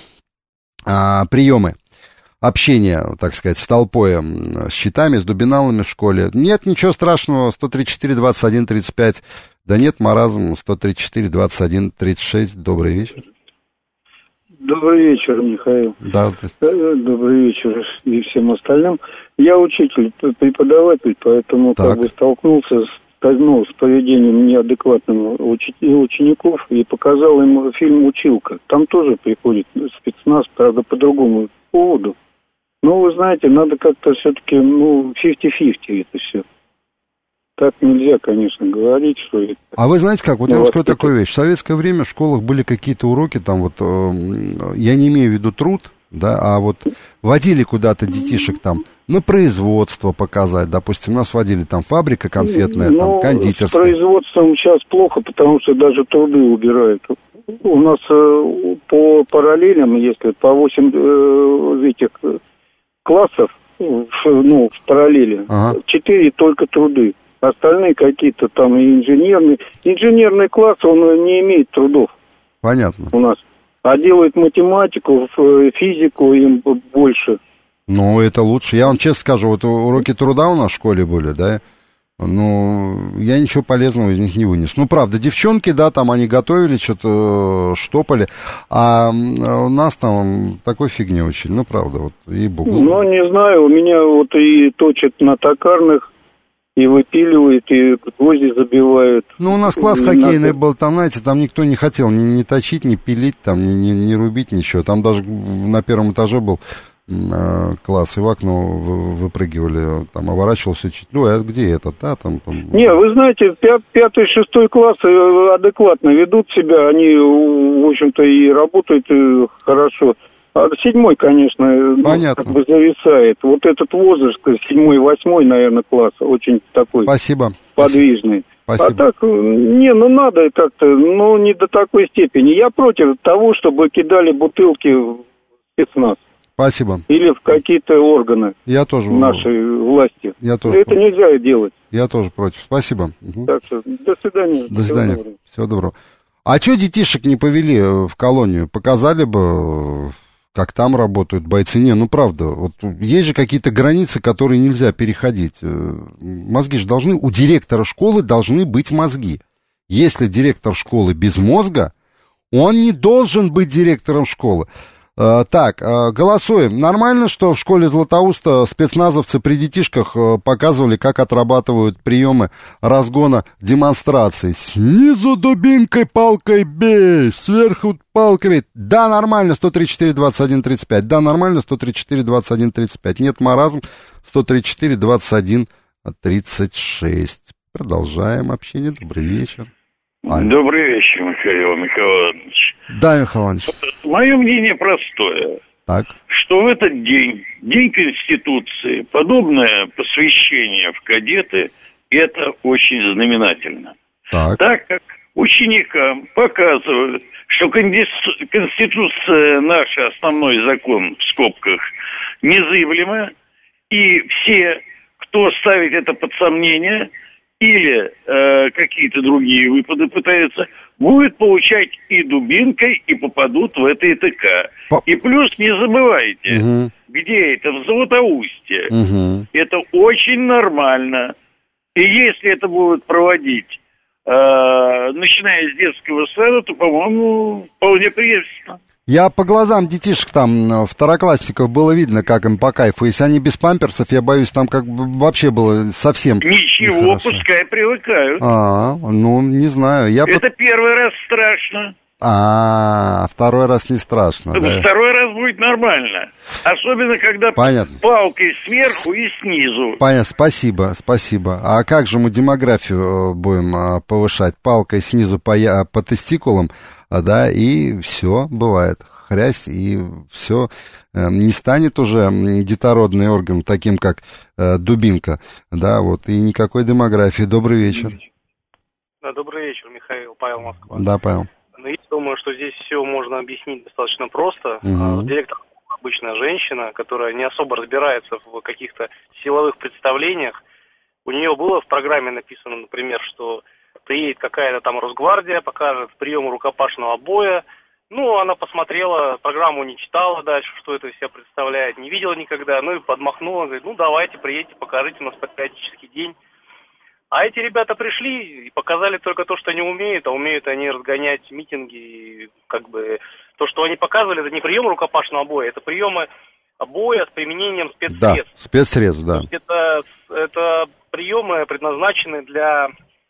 S2: приемы общения, так сказать, с толпой, с щитами, с дубиналами в школе. Нет, ничего страшного, 134-21-35. Да нет, маразм, 134-21-36. Добрый вечер.
S7: Добрый вечер, Михаил.
S2: Да, здравствуйте.
S7: Добрый вечер и всем остальным. Я учитель, преподаватель, поэтому
S2: так.
S7: как бы столкнулся с поведением неадекватным учеников и показал им фильм «Училка». Там тоже приходит спецназ, правда, по другому поводу. Но, вы знаете, надо как-то все-таки, 50-50 это все. Так нельзя, конечно, говорить, что это...
S2: А вы знаете как? Вот я вам скажу такую вещь. В советское время в школах были какие-то уроки, там вот, я не имею в виду труд, да, а вот водили куда-то детишек там на производство показать. Допустим, нас водили там фабрика конфетная, там кондитерская.
S7: С производством сейчас плохо, потому что даже труды убирают. У нас по параллелям, если по 8 этих классов, в параллели, 4 только труды. Остальные какие-то там инженерные. Инженерный класс, он не имеет трудов.
S2: Понятно.
S7: У нас. А делают математику, физику им больше.
S2: Ну, это лучше. Я вам честно скажу, вот уроки труда у нас в школе были, да, ну, я ничего полезного из них не вынес. Ну, правда, девчонки, да, там они готовили, что-то штопали, а у нас там такой фигни учили, ну, правда, вот, ей-богу.
S7: Ну, не знаю, у меня вот и точат на токарных, и выпиливают, и гвозди забивают.
S2: Ну, у нас класс хоккейный был, там, знаете, там никто не хотел ни точить, ни пилить, там, ни рубить, ничего. Там даже на первом этаже был класс, и в окно выпрыгивали, там, оборачивался учитель. Ой, а где этот, да, там...
S7: Не, вы знаете, 5-6 класс адекватно ведут себя, они, в общем-то, и работают хорошо. А 7, конечно,
S2: понятно.
S7: Как бы зависает. Вот этот возраст, 7-8, наверное, класс, очень такой...
S2: Спасибо.
S7: Подвижный.
S2: Спасибо.
S7: А так, надо как-то, не до такой степени. Я против того, чтобы кидали бутылки в спецназ.
S2: Спасибо.
S7: Или в какие-то органы.
S2: Я тоже
S7: нашей власти.
S2: Я тоже
S7: это против. Нельзя делать.
S2: Я тоже против. Спасибо.
S7: Так что, до свидания.
S2: До свидания. Всего доброго. А что детишек не повели в колонию? Показали бы, как там работают бойцы. Не, ну правда, вот есть же какие-то границы, которые нельзя переходить. Мозги же должны, у директора школы должны быть мозги. Если директор школы без мозга, он не должен быть директором школы. Так, голосуем. Нормально, что в школе Златоуста спецназовцы при детишках показывали, как отрабатывают приемы разгона демонстраций. Снизу дубинкой, палкой бей, сверху палкой. Да, нормально, 134-21-35. Да, нормально, 134-21-35. Нет, маразм, 134-21-36. Продолжаем общение. Добрый вечер.
S8: Добрый вечер, Михаил Михайлович.
S2: Да, Михаил Иванович.
S8: Мое мнение простое.
S2: Так.
S8: Что в этот день, День Конституции, подобное посвящение в кадеты, это очень знаменательно. Так как ученикам показывают, что Конституция наша, основной закон, в скобках, незыблема, и все, кто ставит это под сомнение или какие-то другие выпады пытаются, будут получать и дубинкой, и попадут в это ИТК. И плюс не забывайте, где это, в Златоусте. Это очень нормально. И если это будут проводить, начиная с детского сада, то, по-моему, вполне приемлемо.
S2: Я по глазам детишек там, второклассников, было видно, как им по кайфу. Если они без памперсов, я боюсь, там как бы вообще было совсем
S8: ничего, нехорошо. Пускай привыкают.
S2: Ну, не знаю.
S8: Это первый раз страшно.
S2: Второй раз не страшно.
S8: Да? Второй раз будет нормально. Особенно, когда палкой сверху и снизу.
S2: Понятно, спасибо. А как же мы демографию будем повышать? Палкой снизу по тестикулам, да, и все бывает. Хрясь, и все. Не станет уже детородный орган таким, как дубинка. Да, вот, и никакой демографии. Добрый вечер.
S9: Да, добрый вечер, Михаил. Павел, Москва.
S2: Да, Павел.
S9: Я думаю, что здесь все можно объяснить достаточно просто. Директор — обычная женщина, которая не особо разбирается в каких-то силовых представлениях. У нее было в программе написано, например, что приедет какая-то там Росгвардия, покажет прием рукопашного боя. Ну, она посмотрела, программу не читала дальше, что это из себя представляет, не видела никогда, ну и подмахнула, говорит, ну давайте, приедьте, покажите, у нас патриотический день. А эти ребята пришли и показали только то, что они умеют, а умеют они разгонять митинги. И как бы то, что они показывали, это не прием рукопашного боя, это приемы боя с применением спецсредств.
S2: Да, спецсредств, да.
S9: Это приемы предназначены для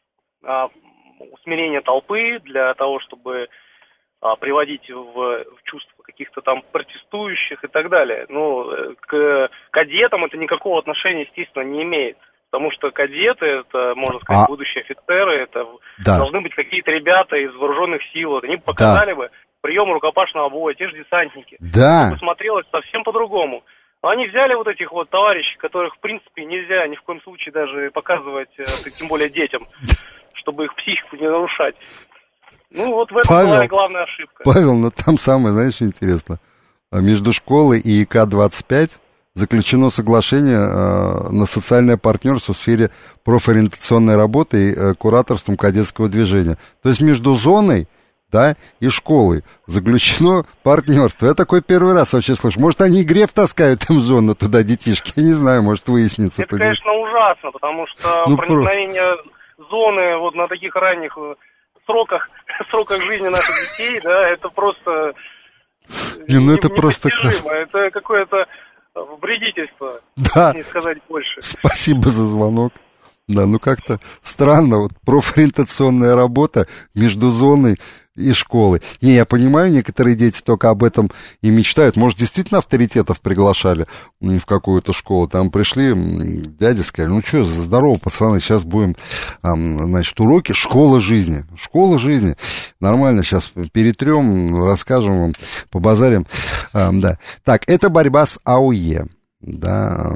S9: усмирения толпы, для того, чтобы приводить в чувство каких-то там протестующих и так далее. Но к кадетам это никакого отношения, естественно, не имеет. Потому что кадеты, это, можно сказать, будущие офицеры, это должны быть какие-то ребята из вооруженных сил. Они бы показали бы прием рукопашного боя, те же десантники.
S2: Да.
S9: Смотрелось совсем по-другому. Они взяли вот этих вот товарищей, которых, в принципе, нельзя ни в коем случае даже показывать, тем более детям, чтобы их психику не нарушать. Ну, вот в этом была и главная ошибка.
S2: Павел, ну там самое, знаешь, интересно. Между школой и ИК-25 заключено соглашение на социальное партнерство в сфере профориентационной работы и кураторством кадетского движения. То есть между зоной, да, и школой заключено партнерство. Я такой первый раз вообще слышу. Может, они греф таскают им в зону туда, детишки? Я не знаю, может, выяснится.
S9: Это, конечно, ужасно, потому что проникновение зоны вот на таких ранних сроках жизни наших детей, да, это просто...
S2: это просто...
S9: Это какое-то вредительство, не сказать больше.
S2: Спасибо за звонок. Да, ну как-то странно, вот профориентационная работа между зоной и школой. Не, я понимаю, некоторые дети только об этом и мечтают. Может, действительно авторитетов приглашали в какую-то школу. Там пришли дяди, сказали, ну что, здорово, пацаны, сейчас будем, значит, уроки школа жизни. Школа жизни. Нормально, сейчас перетрем, расскажем вам, побазарим. Да. Так, это борьба с АУЕ. Да,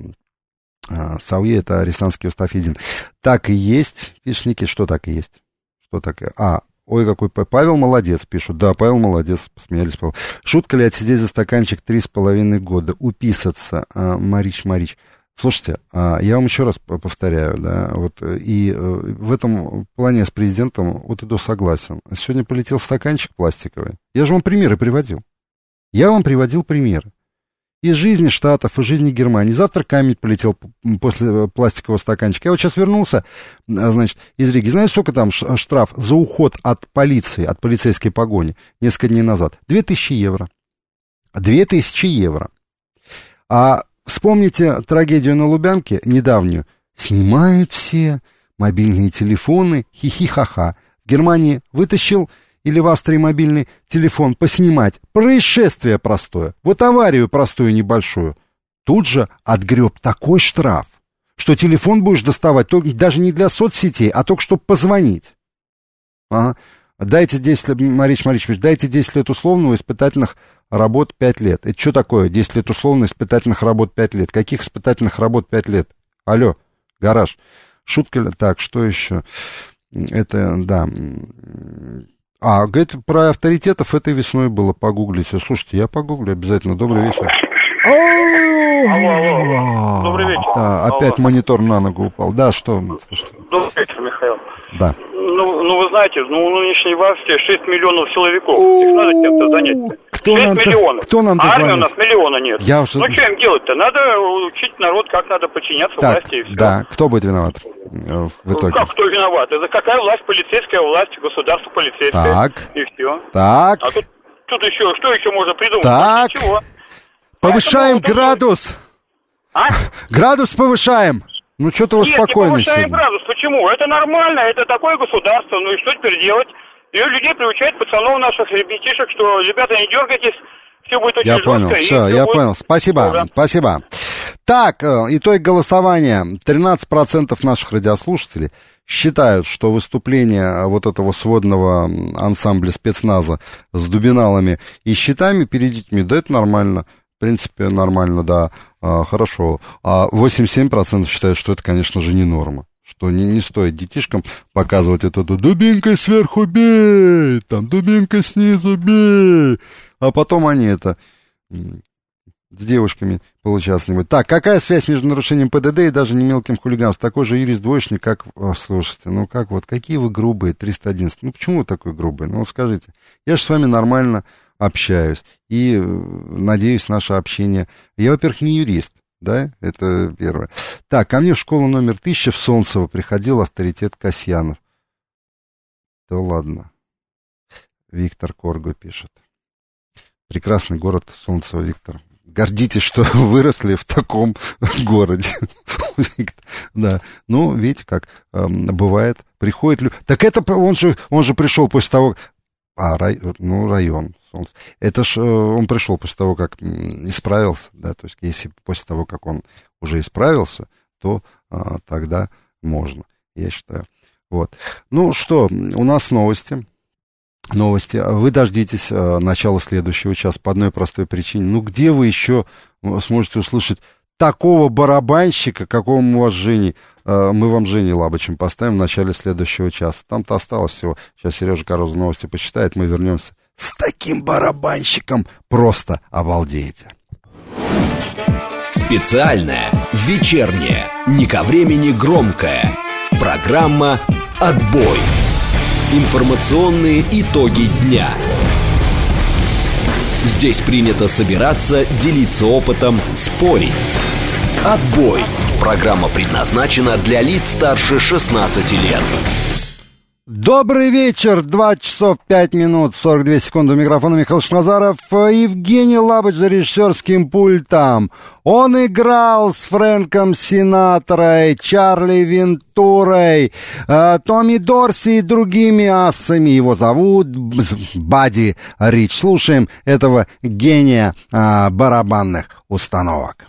S2: САУЕ — это арестантский устав един. Так и есть, пишет Ники, что так и есть? Что так и... Ой, какой Павел молодец, пишут. Да, Павел молодец, посмеялись, Павел. Шутка ли отсидеть за стаканчик 3,5 года? Уписаться, Марич. Слушайте, я вам еще раз повторяю, да, вот, и в этом плане с президентом вот иду согласен. Сегодня полетел стаканчик пластиковый. Я же вам примеры приводил. Я вам приводил примеры. Из жизни Штатов, из жизни Германии. Завтра камень полетел после пластикового стаканчика. Я вот сейчас вернулся, значит, из Риги. Знаете, сколько там штраф за уход от полиции, от полицейской погони несколько дней назад? 2000 евро. 2000 евро. А вспомните трагедию на Лубянке недавнюю. Снимают все мобильные телефоны, хихи-ха-ха. В Германии вытащил... Или в Австрии мобильный телефон поснимать. Происшествие простое. Вот аварию простую небольшую. Тут же отгреб такой штраф, что телефон будешь доставать даже не для соцсетей, а только чтобы позвонить. Ага. Дайте 10 лет, Марич Маричевич, дайте 10 лет условного испытательных работ 5 лет. Это что такое? 10 лет условно испытательных работ 5 лет. Каких испытательных работ 5 лет? Алло, гараж. Шутка ли? Так, что еще? Это, да. Говорит, про авторитетов этой весной было. Погуглите. Слушайте, я погуглю обязательно. Добрый вечер.
S10: Алло. Добрый вечер.
S2: Да, опять монитор на ногу упал. Да, что? Слушайте.
S10: Добрый вечер, Михаил.
S2: Да.
S10: Ну, вы знаете, у нынешней власти 6 миллионов силовиков. Их надо чем-то занять. 6 миллионов.
S2: Кто нам
S10: дозвонится? Армии у нас миллиона нет.
S2: Что
S10: им делать-то? Надо учить народ, как надо подчиняться власти, и все.
S2: Да, кто будет виноват в итоге?
S10: Как кто виноват? Это какая власть? Полицейская власть, государство полицейское.
S2: Так.
S10: И все.
S2: Так.
S10: А тут еще, что еще можно придумать?
S2: Так.
S10: Ничего.
S2: Повышаем градус. Градус повышаем. Ну, что-то вы спокойно
S10: не повышаем градус. Почему? Это нормально, это такое государство. Ну и что теперь делать? И людей приучать, пацанов наших, ребятишек, что, ребята, не дергайтесь, все будет очень жестко.
S2: Я понял, все, я понял. Спасибо, спасибо. Так, итог голосования. 13% наших радиослушателей считают, что выступление вот этого сводного ансамбля спецназа с дубиналами и щитами перед детьми, да, это нормально. В принципе, нормально, да, хорошо. А 87% считают, что это, конечно же, не норма. Что не стоит детишкам показывать эту дубинкой сверху бей, там дубинкой снизу бей. А потом они это с девушками получаться не будет. Так, какая связь между нарушением ПДД и даже не мелким хулиганством? Такой же юрист-двоечник, как... слушайте, ну как вот, какие вы грубые, 311. Ну почему вы такой грубый? Ну вот скажите, я же с вами нормально общаюсь и надеюсь, наше общение... Я, во-первых, не юрист, да, это первое. Так, ко мне в школу номер 1000 в Солнцево приходил авторитет Касьянов. Да ладно. Виктор Корго пишет. Прекрасный город Солнцево, Виктор. Гордитесь, что выросли в таком городе. Да, ну, видите, как бывает, приходит... Так это он же пришел после того... район. Солнце. Это ж он пришел после того, как исправился, да, то есть если после того, как он уже исправился, то тогда можно, я считаю. Вот. Ну что, у нас новости. Вы дождитесь начала следующего часа по одной простой причине. Ну где вы еще сможете услышать такого барабанщика, какого мы вас Женей, мы вам Женей Лабычем поставим в начале следующего часа. Там-то осталось всего. Сейчас Сережа Короза новости почитает, мы вернемся с таким барабанщиком. Просто обалдеете.
S1: Специальная, вечерняя, не ко времени громкая программа «Отбой». Информационные итоги дня. Здесь принято собираться, делиться опытом, спорить. «Отбой». Программа предназначена для лиц старше 16 лет.
S2: Добрый вечер, 2 часов 5 минут 42 секунды. У микрофона Михаил Шназаров. Евгений Лабыч за режиссерским пультом. Он играл с Фрэнком Синатрой, Чарли Вентурой, Томми Дорси и другими ассами. Его зовут Бадди Рич. Слушаем этого гения барабанных установок.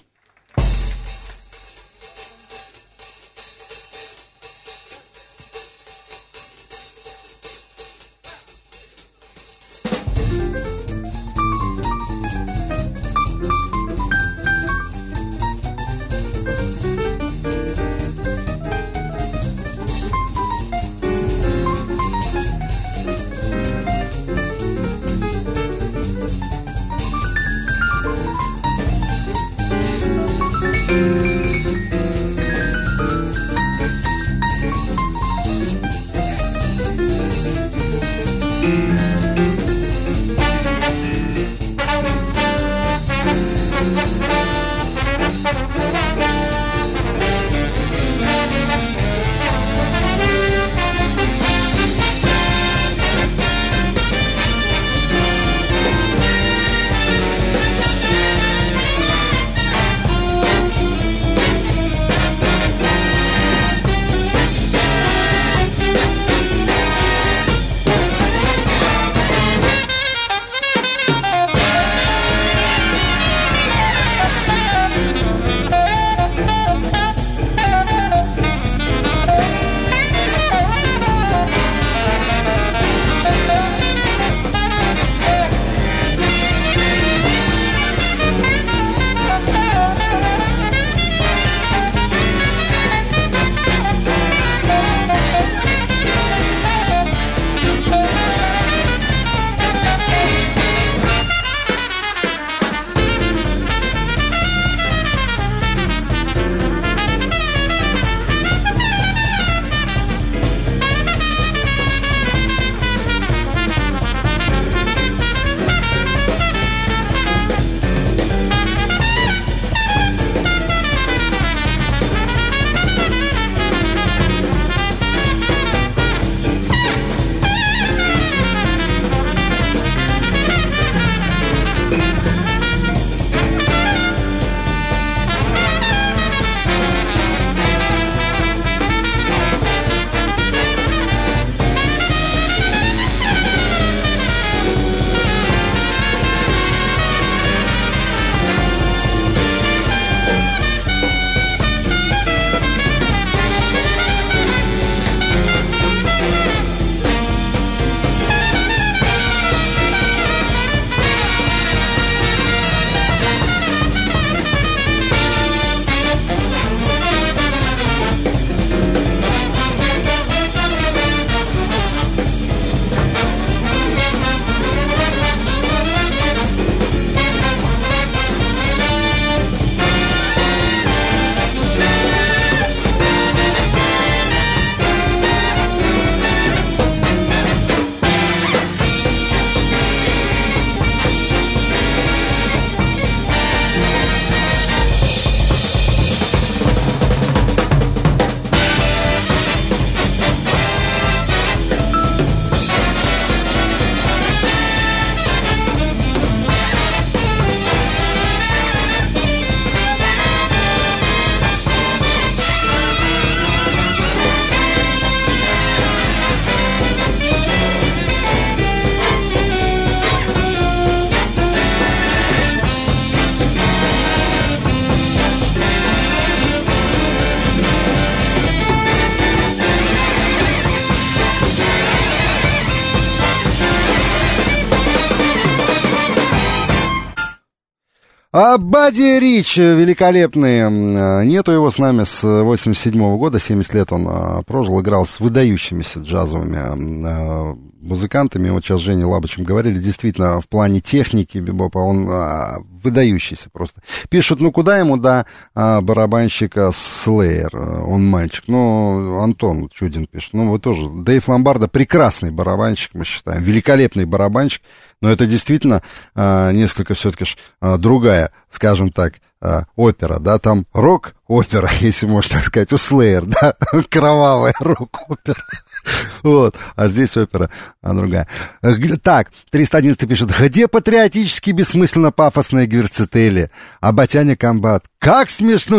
S2: Бадди Рич великолепный. Нету его с нами с 87-го года. 70 лет он прожил, играл с выдающимися джазовыми музыкантами. Вот сейчас Женя Лабычем говорили. Действительно, в плане техники бибопа он выдающийся просто. Пишут, ну куда ему до барабанщика Slayer? Он мальчик. Ну, Антон Чудин пишет. Ну, вы тоже. Дэйв Ломбардо прекрасный барабанщик, мы считаем. Великолепный барабанщик. Но это действительно несколько все-таки другая, скажем так, опера, да, там рок-опера, если можно так сказать, у Slayer, да, кровавая рок-опера, вот, а здесь опера другая. Так, 311 пишет, где патриотически бессмысленно пафосные гверцетели, а батяня комбат, как смешно,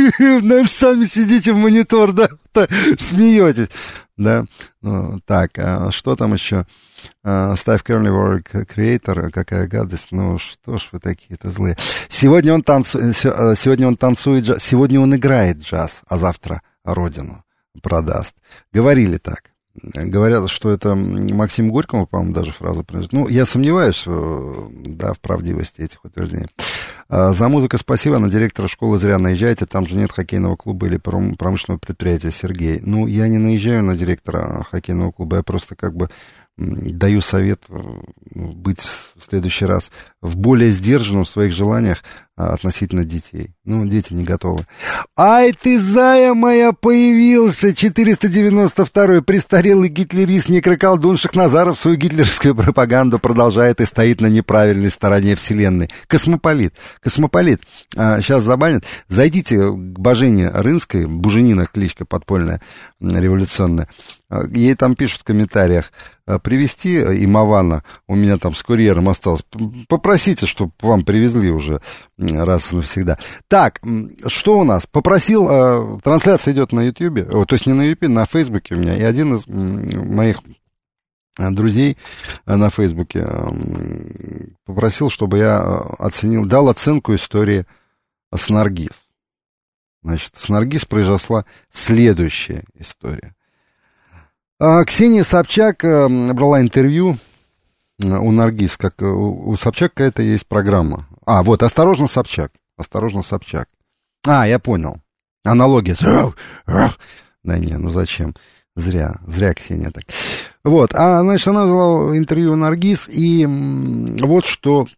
S2: сами сидите в монитор, да, смеетесь, да, так, что там еще? Ставь Curly World Creator, какая гадость, ну что ж вы такие-то злые. Сегодня он танцует джаз, сегодня он играет джаз, а завтра Родину продаст. Говорили так. Говорят, что это Максим Горькому, по-моему, даже фраза принадлежит. Ну, я сомневаюсь, да, в правдивости этих утверждений. За музыку спасибо, на директора школы зря наезжаете, там же нет хоккейного клуба или промышленного предприятия, Сергей. Ну, я не наезжаю на директора хоккейного клуба, я просто как бы даю совет быть в следующий раз в более сдержанном в своих желаниях относительно детей. Ну, дети не готовы. Ай ты, зая моя, появился! 492-й престарелый гитлерист некроколдун Шахназаров свою гитлеровскую пропаганду продолжает и стоит на неправильной стороне вселенной. Космополит. Сейчас забанят. Зайдите к Божене Рынской, Буженина кличка подпольная, революционная. Ей там пишут в комментариях, привезти имавана, у меня там с курьером осталось. Попросите, чтобы вам привезли уже раз и навсегда. Так, что у нас? Попросил, трансляция идет на Ютьюбе, то есть не на Ютьюбе, на Фейсбуке у меня, и один из моих друзей на Фейсбуке попросил, чтобы я дал оценку истории с Наргиз. Значит, с Наргиз произошла следующая история. Ксения Собчак брала интервью у Наргиз, как у Собчак какая-то есть программа. Вот, «Осторожно, Собчак». «Осторожно, Собчак». Я понял. Аналогия. Да не, ну зачем? Зря Ксения так. Вот, значит, она взяла интервью у Наргиз, и вот что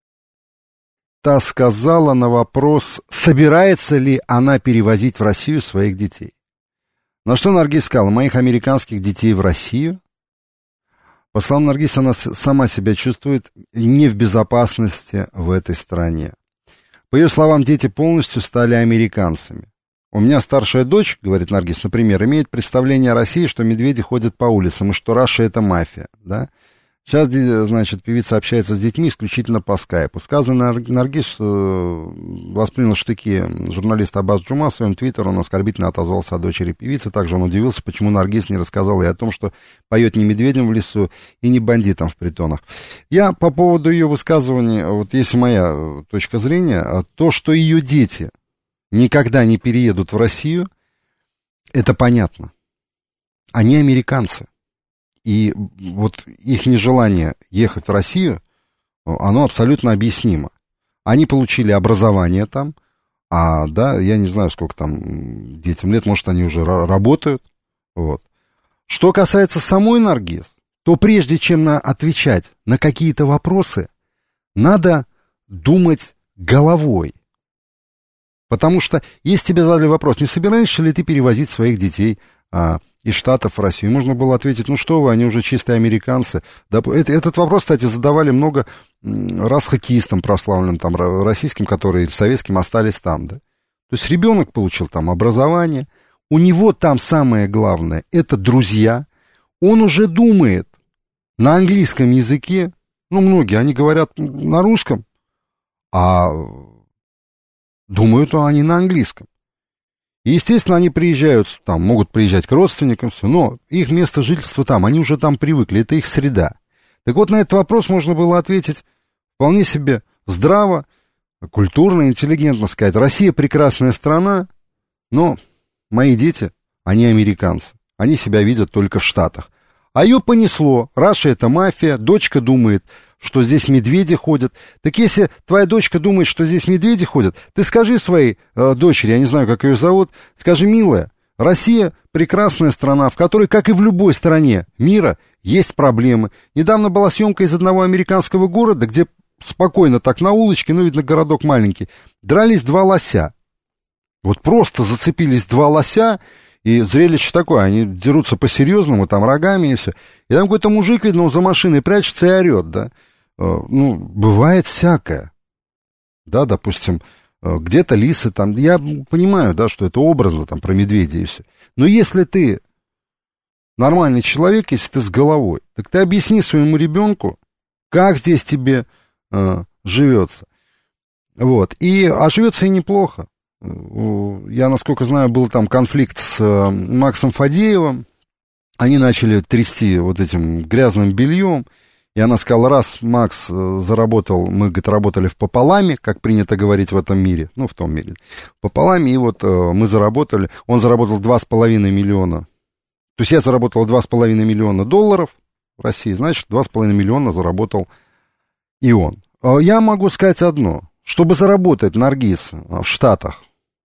S2: та сказала на вопрос, собирается ли она перевозить в Россию своих детей. На что Наргиз сказала, моих американских детей в Россию. По словам Наргиз, она сама себя чувствует не в безопасности в этой стране. По ее словам, дети полностью стали американцами. У меня старшая дочь, говорит Наргиз, например, имеет представление о России, что медведи ходят по улицам, и что Раша — это мафия, да? Сейчас, значит, певица общается с детьми исключительно по скайпу. Сказанное Наргиз воспринял штыки журналиста Аббас Джума. В своем твиттере он оскорбительно отозвался о дочери певицы. Также он удивился, почему Наргиз не рассказала ей о том, что поет не медведям в лесу и не бандитам в притонах. Я по поводу ее высказываний, вот если моя точка зрения, то, что ее дети никогда не переедут в Россию, это понятно. Они американцы. И вот их нежелание ехать в Россию, оно абсолютно объяснимо. Они получили образование там, да, я не знаю, сколько там детям лет, может, они уже работают. Вот. Что касается самой Наргиз, то прежде чем отвечать на какие-то вопросы, надо думать головой. Потому что, если тебе задали вопрос, не собираешься ли ты перевозить своих детей из Штатов в Россию, можно было ответить, ну что вы, они уже чистые американцы. Этот вопрос, кстати, задавали много раз хоккеистам прославленным, там, российским, которые советским остались там, да. То есть ребенок получил там образование, у него там самое главное, это друзья, он уже думает на английском языке, ну, многие, они говорят на русском, а думают они на английском. И, естественно, они приезжают, там, могут приезжать к родственникам, все, но их место жительства там, они уже там привыкли, это их среда. Так вот, на этот вопрос можно было ответить вполне себе здраво, культурно, интеллигентно сказать. Россия прекрасная страна, но мои дети, они американцы, они себя видят только в Штатах. А ее понесло. Раша — это мафия, дочка думает, что здесь медведи ходят. Так если твоя дочка думает, что здесь медведи ходят, ты скажи своей дочери, я не знаю, как ее зовут, скажи: милая, Россия — прекрасная страна, в которой, как и в любой стране мира, есть проблемы. Недавно была съемка из одного американского города, где спокойно так на улочке, ну, видно, городок маленький, дрались два лося. Вот просто зацепились два лося, и зрелище такое, они дерутся по-серьезному, там рогами и все. И там какой-то мужик, видно, он за машиной прячется и орет, да. Ну, бывает всякое. Да, допустим, где-то лисы там, я понимаю, да, что это образно, там, про медведя и все. Но если ты нормальный человек, если ты с головой, так ты объясни своему ребенку, как здесь тебе живется. Вот. А живется и неплохо. Я, насколько знаю, был там конфликт с Максом Фадеевым. Они начали трясти вот этим грязным бельем. И она сказала: раз Макс заработал, мы, говорит, работали впополаме, как принято говорить в этом мире, ну, в том мире, впополаме, и вот мы заработали, он заработал 2,5 миллиона. То есть я заработал 2,5 миллиона долларов в России, значит, 2,5 миллиона заработал и он. Я могу сказать одно. Чтобы заработать, Наргиз, в Штатах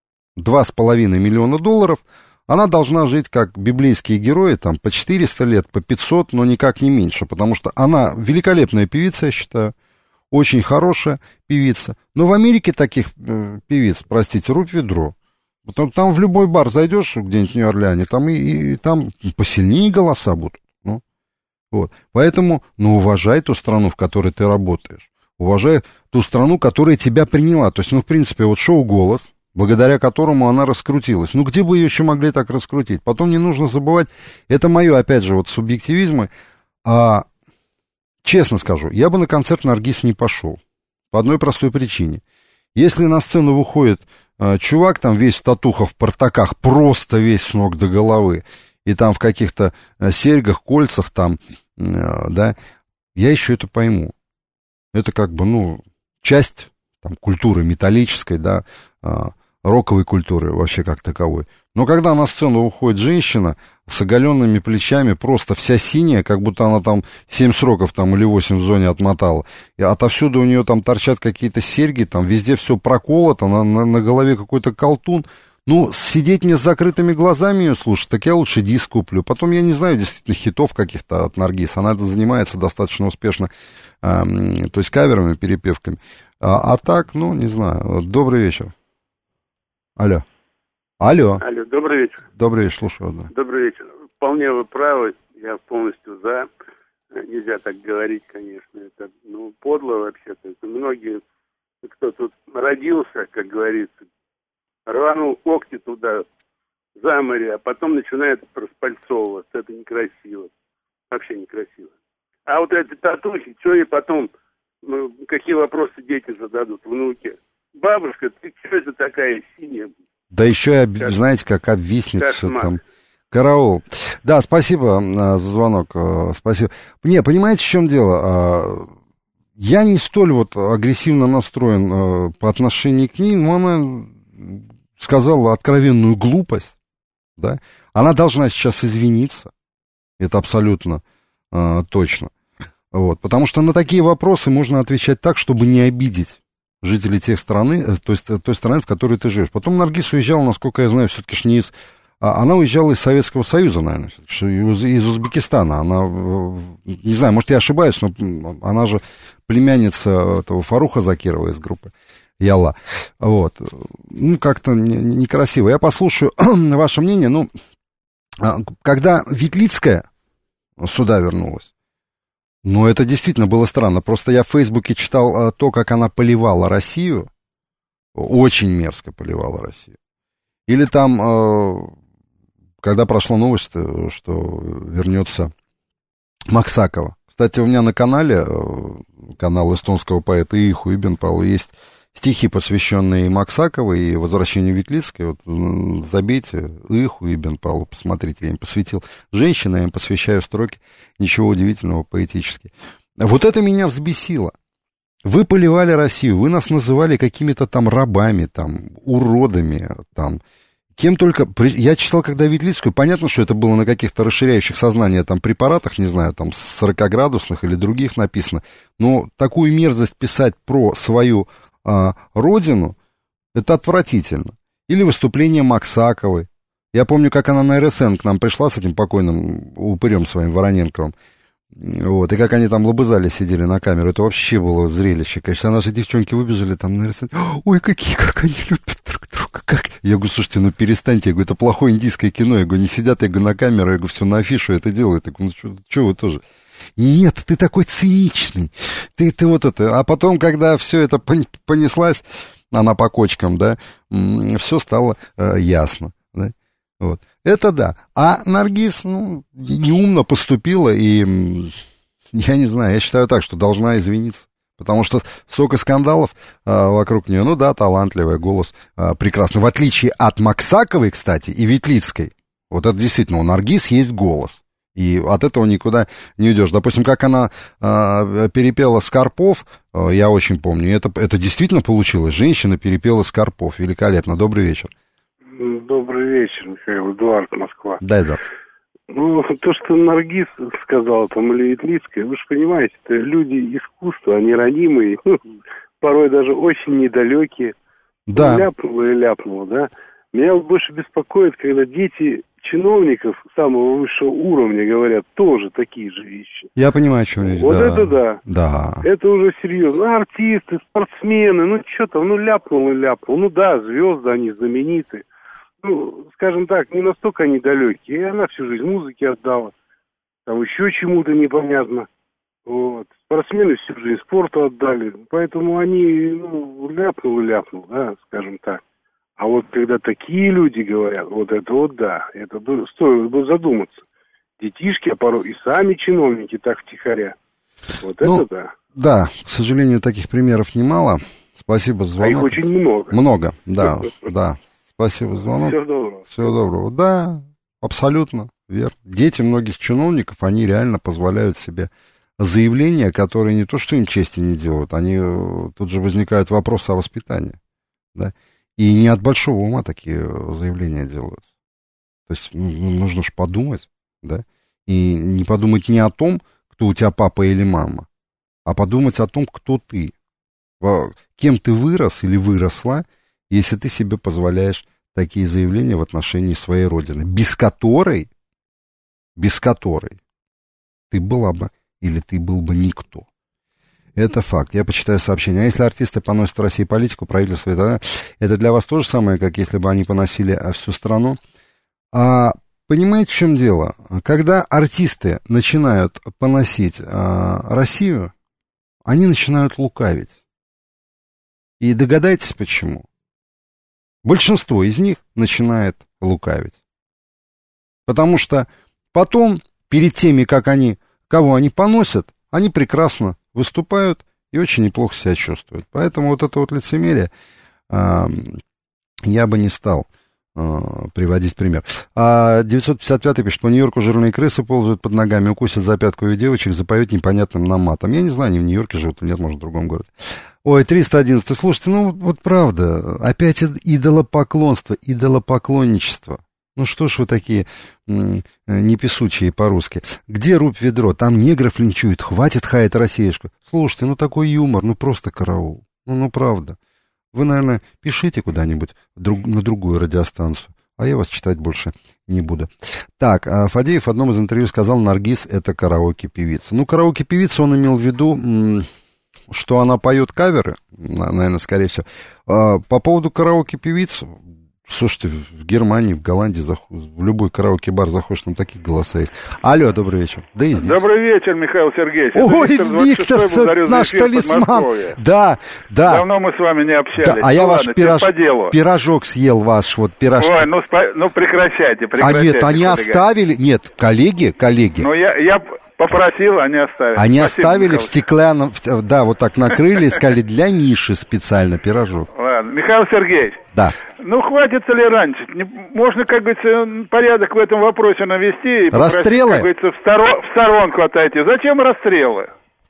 S2: 2,5 миллиона долларов, она должна жить как библейские герои, там, по 400 лет, по 500, но никак не меньше, потому что она великолепная певица, я считаю, очень хорошая певица. Но в Америке таких певиц, простите, рубь ведро. Там в любой бар зайдешь где-нибудь в Нью-Орлеане, там и там посильнее голоса будут. Ну, вот. Поэтому, уважай ту страну, в которой ты работаешь. Уважай ту страну, которая тебя приняла. То есть, в принципе, вот шоу «Голос», благодаря которому она раскрутилась. Где бы ее еще могли так раскрутить? Потом не нужно забывать, это мое, опять же, вот субъективизм. Честно скажу, я бы на концерт Наргиз не пошел. По одной простой причине. Если на сцену выходит чувак, там весь в татухах, в портаках, просто весь с ног до головы, и там в каких-то серьгах, кольцах там, да, я еще это пойму. Это как бы, часть там культуры металлической, да, роковой культуры вообще как таковой. Но когда на сцену уходит женщина с оголенными плечами, просто вся синяя, как будто она там 7 сроков там или 8 в зоне отмотала, и отовсюду у нее там торчат какие-то серьги, там везде все проколото, на голове какой-то колтун. Сидеть мне с закрытыми глазами ее слушать, так я лучше диск куплю. Потом, я не знаю, действительно, хитов каких-то от Наргиз. Она это занимается достаточно успешно, то есть каверами, перепевками. А так, не знаю. Добрый вечер. Алло.
S11: Алло, добрый вечер.
S2: Добрый вечер, слушаю. Да.
S11: Добрый вечер. Вполне вы правы, я полностью за. Нельзя так говорить, конечно. Это, подло вообще-то. Это многие, кто тут родился, как говорится, рванул когти туда, за море, а потом начинает распальцовываться. Это некрасиво. Вообще некрасиво. А вот эти татухи, что и потом, какие вопросы дети зададут, внуки? Бабушка, ты что это такая синяя?
S2: Да еще и, знаете, как обвиснет все там. Караул. Да, спасибо за звонок. Спасибо. Понимаете, в чем дело? Я не столь вот агрессивно настроен по отношению к ней, но она сказала откровенную глупость. Да? Она должна сейчас извиниться. Это абсолютно точно. Вот. Потому что на такие вопросы можно отвечать так, чтобы не обидеть жителей тех страны, то есть той страны, в которой ты живешь. Потом Наргиз уезжала, насколько я знаю, все-таки ж не из... Она уезжала из Советского Союза, наверное, из Узбекистана. Она, не знаю, может, я ошибаюсь, но она же племянница этого Фаруха Закирова из группы Ялла. Вот. Как-то некрасиво. Я послушаю ваше мнение. Когда Ветлицкая сюда вернулась, это действительно было странно. Просто я в Фейсбуке читал то, как она поливала Россию. Очень мерзко поливала Россию. Или там, когда прошла новость, что вернется Максакова. Кстати, у меня на канале, канал эстонского поэта Иху Ибенпалу, есть стихи, посвященные Максаковой и возвращению Ветлицкой. Вот забейте Иху Ибенпалу, посмотрите, я им посвятил. Женщина, я им посвящаю строки, ничего удивительного, поэтически. Вот это меня взбесило. Вы поливали Россию, вы нас называли какими-то там рабами, там, уродами, там, Кем только... Я читал, когда Ветлицкую, понятно, что это было на каких-то расширяющих сознание там препаратах, не знаю, там 40-градусных или других написано, но такую мерзость писать про свою родину, это отвратительно. Или выступление Максаковой. Я помню, как она на РСН к нам пришла с этим покойным упырем своим Вороненковым. Вот, и как они там лобызали, сидели на камеру. Это вообще было зрелище. Конечно, наши девчонки выбежали там на РСН. Ой, как они любят друг друга. Как? Я говорю, слушайте, ну перестаньте. Я говорю, это плохое индийское кино. Я говорю, не сидят, я говорю, на камеру. Я говорю, все на афишу это делают. Я говорю, ну что вы тоже? Нет, ты такой циничный. Ты вот это. А потом, когда все это понеслась, она по кочкам, да, все стало ясно. Да? Вот. Это да. А Наргиз, ну, неумно поступила, и я не знаю, я считаю так, что должна извиниться. Потому что столько скандалов вокруг нее. Ну да, талантливый голос, прекрасный. В отличие от Максаковой, кстати, и Ветлицкой. Вот это действительно, у Наргиз есть голос. И от этого никуда не уйдешь. Допустим, как она перепела Скорпов, я очень помню. Это действительно получилось. Женщина перепела Скорпов. Великолепно. Добрый вечер.
S11: Добрый вечер, Михаил. Эдуард, Москва.
S2: Да, Эдуард.
S11: Ну, то, что Наргиз сказала, там, или Ветлицкая, вы же понимаете, это люди искусства, они ранимые, порой даже очень недалекие.
S2: Да.
S11: Ляпнула и ляпнула, да. Меня больше беспокоит, когда дети чиновников самого высшего уровня говорят тоже такие же вещи.
S2: Я понимаю, о чем речь.
S11: Вот
S2: да.
S11: это да.
S2: Да.
S11: Это уже серьезно. Артисты, спортсмены, ну что там, ну ляпнул и ляпнул. Ну да, звезды, они знаменитые. Ну, скажем так, не настолько они далекие. И она всю жизнь музыке отдала. Там еще чему-то непонятно. Вот. Спортсмены всю жизнь спорту отдали. Поэтому они, ну, ляпнул, да, скажем так. А вот когда такие люди говорят, вот это вот да, это стоит бы задуматься. Детишки, а порой и сами чиновники так втихаря. Вот
S2: ну,
S11: это да.
S2: Да, к сожалению, таких примеров немало. Спасибо за звонок.
S11: А их очень много.
S2: Много, да, да. Спасибо за звонок.
S11: Всего доброго.
S2: Всего доброго. Да, абсолютно верно. Дети многих чиновников, они реально позволяют себе заявления, которые не то что им чести не делают, они тут же возникают вопросы о воспитании, да. И не от большого ума такие заявления делают. То есть нужно же подумать, да, и не подумать не о том, кто у тебя папа или мама, а подумать о том, кто ты, кем ты вырос или выросла, если ты себе позволяешь такие заявления в отношении своей родины, без которой ты была бы или ты был бы никто. Это факт. Я почитаю сообщение. А если артисты поносят в России политику, правительство, это для вас то же самое, как если бы они поносили всю страну? Понимаете, в чем дело? Когда артисты начинают поносить Россию, они начинают лукавить. И догадайтесь, почему. Большинство из них начинает лукавить. Потому что потом, перед теми, кого они поносят, они прекрасно выступают и очень неплохо себя чувствуют. Поэтому вот это вот лицемерие я бы не стал приводить пример. 955 пишет, по Нью-Йорку жирные крысы ползают под ногами, укусят за пятку ее девочек, запоют непонятным нам матом. Я не знаю, они в Нью-Йорке живут, нет, может, в другом городе. Ой, 311. Слушайте, ну вот правда, опять идолопоклонство, идолопоклонничество. Ну что ж вы такие неписучие по-русски. Где рубь ведро? Там негров линчуют. Хватит хаять Россиюшку. Слушайте, ну такой юмор, ну просто караул. Ну правда. Вы, наверное, пишите куда-нибудь на другую радиостанцию, а я вас читать больше не буду. Так, Фадеев в одном из интервью сказал, Наргиз это караоке-певица. Ну, караоке-певица он имел в виду, что она поет каверы, наверное, скорее всего. По поводу караоке-певиц, слушайте, в Германии, в Голландии, в любой караоке-бар заходишь, там такие голоса есть. Алло, добрый вечер. Да и здесь.
S12: Добрый вечер, Михаил Сергеевич.
S2: Ой, Виктор, наш талисман. Да.
S12: Давно мы с вами не общались. Да,
S2: а я ваш пирожок съел, ваш вот пирожок.
S12: Ой, ну прекращайте.
S2: А нет, они оставили, нет, коллеги.
S12: Ну, я попросил, они оставили.
S2: Они оставили в стеклянном, да, вот так накрыли и сказали, для Миши специально пирожок.
S12: Ладно, Михаил Сергеевич.
S2: Да.
S12: Ну, хватит толерантить. Можно, как говорится, порядок в этом вопросе навести. И
S2: расстрелы?
S12: Как говорится, в сторонку отойти. Зачем расстрелы?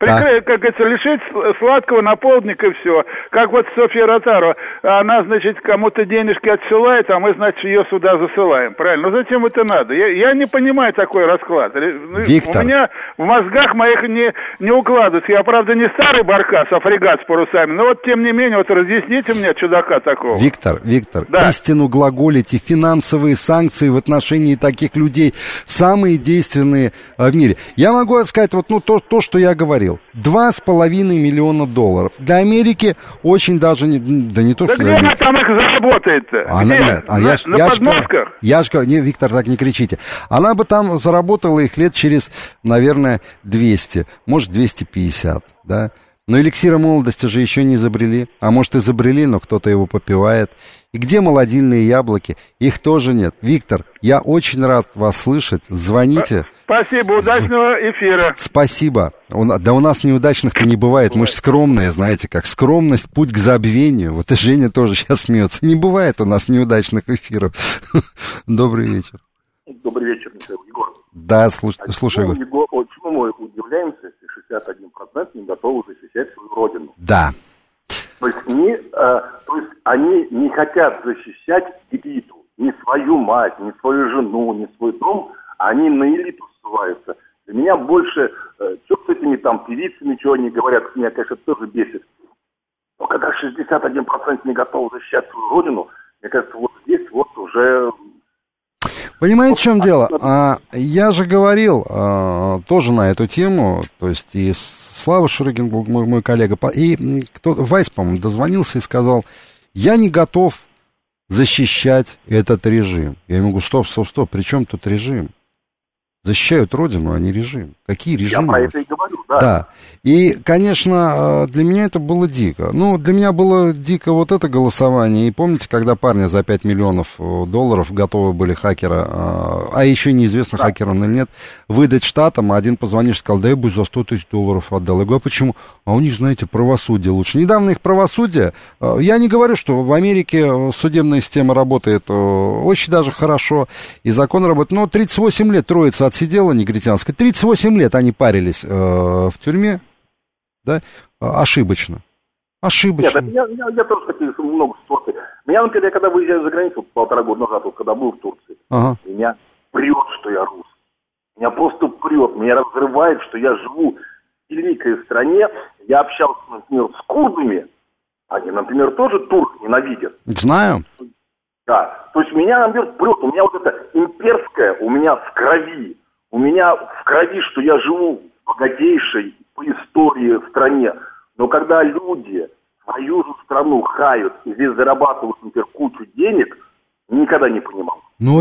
S12: Как говорится, лишить сладкого наполника и все. Как вот Софья Ротару, она, значит, кому-то денежки отсылает, а мы, значит, ее сюда засылаем. Правильно? Но зачем это надо? Я не понимаю такой расклад.
S2: Виктор.
S12: У меня в мозгах моих не укладывается. Я, правда, не старый баркас, а фрегат с парусами. Но вот, тем не менее, вот разъясните мне чудака такого.
S2: Виктор,
S12: да.
S2: Истину глаголите. Финансовые санкции в отношении таких людей самые действенные в мире. Я могу сказать вот то, что я говорил. $2,5 миллиона. Для Америки очень даже не то,
S12: да
S2: что...
S12: где она там их заработает-то? На подмостках?
S2: Виктор, так не кричите. Она бы там заработала их лет через, наверное, 200, может, 250, да? Но эликсира молодости же еще не изобрели. А может, изобрели, но кто-то его попивает. И где молодильные яблоки? Их тоже нет. Виктор, я очень рад вас слышать. Звоните.
S12: Спасибо, удачного эфира.
S2: Спасибо. Да у нас неудачных-то не бывает. Мы же скромные, знаете, как скромность, путь к забвению. Вот и Женя тоже сейчас смеется. Не бывает у нас неудачных эфиров. Добрый вечер.
S13: Добрый вечер, Михаил. Егор.
S2: Да, слушай, Егор.
S13: Егор, почему мы удивляемся, если 61% не готовы защищать свою родину?
S2: Да.
S13: То есть они не хотят защищать элиту. Ни свою мать, ни свою жену, ни свой дом. Они на элиту ссылаются. Для меня больше, что с этими там певицами, что они говорят, меня, конечно, тоже бесит. Но когда 61% не готовы защищать свою родину, мне кажется, вот здесь вот уже...
S2: Понимаете, в чем дело? Я же говорил тоже на эту тему, то есть и Слава Шурыгин был мой коллега, и Вайс, по-моему, дозвонился и сказал, я не готов защищать этот режим. Я ему говорю, стоп, при чем тут режим? Защищают родину, а не режим. Какие режимы?
S13: Я про это и говорю, да.
S2: Да. И, конечно, для меня это было дико. Для меня было дико вот это голосование. И помните, когда парни за $5 миллионов готовы были хакера, а еще неизвестно, да, хакер он или нет, выдать штатам, а один позвонишь и сказал, да я бы за $100 тысяч отдал. Я говорю, а почему? А у них, знаете, правосудие лучше. Недавно их правосудие, я не говорю, что в Америке судебная система работает очень даже хорошо, и закон работает, но 38 лет троица отсидела негритянская, 38 лет они парились в тюрьме, да, ошибочно.
S13: Нет, я тоже таких много ситуаций. Меня, например, я когда выезжаю за границу 1,5 года назад, вот, когда был в Турции, меня прет, что я рус. Меня просто прет, меня разрывает, что я живу в великой стране. Я общался, например, с курдами, они, например, тоже турк ненавидят.
S2: Знаю.
S13: Да, то есть меня, например, прет, у меня вот это имперское, у меня в крови. У меня в крови, что я живу в богатейшей по истории стране. Но когда люди свою же страну хают и здесь зарабатывают, например, кучу денег, никогда не понимал.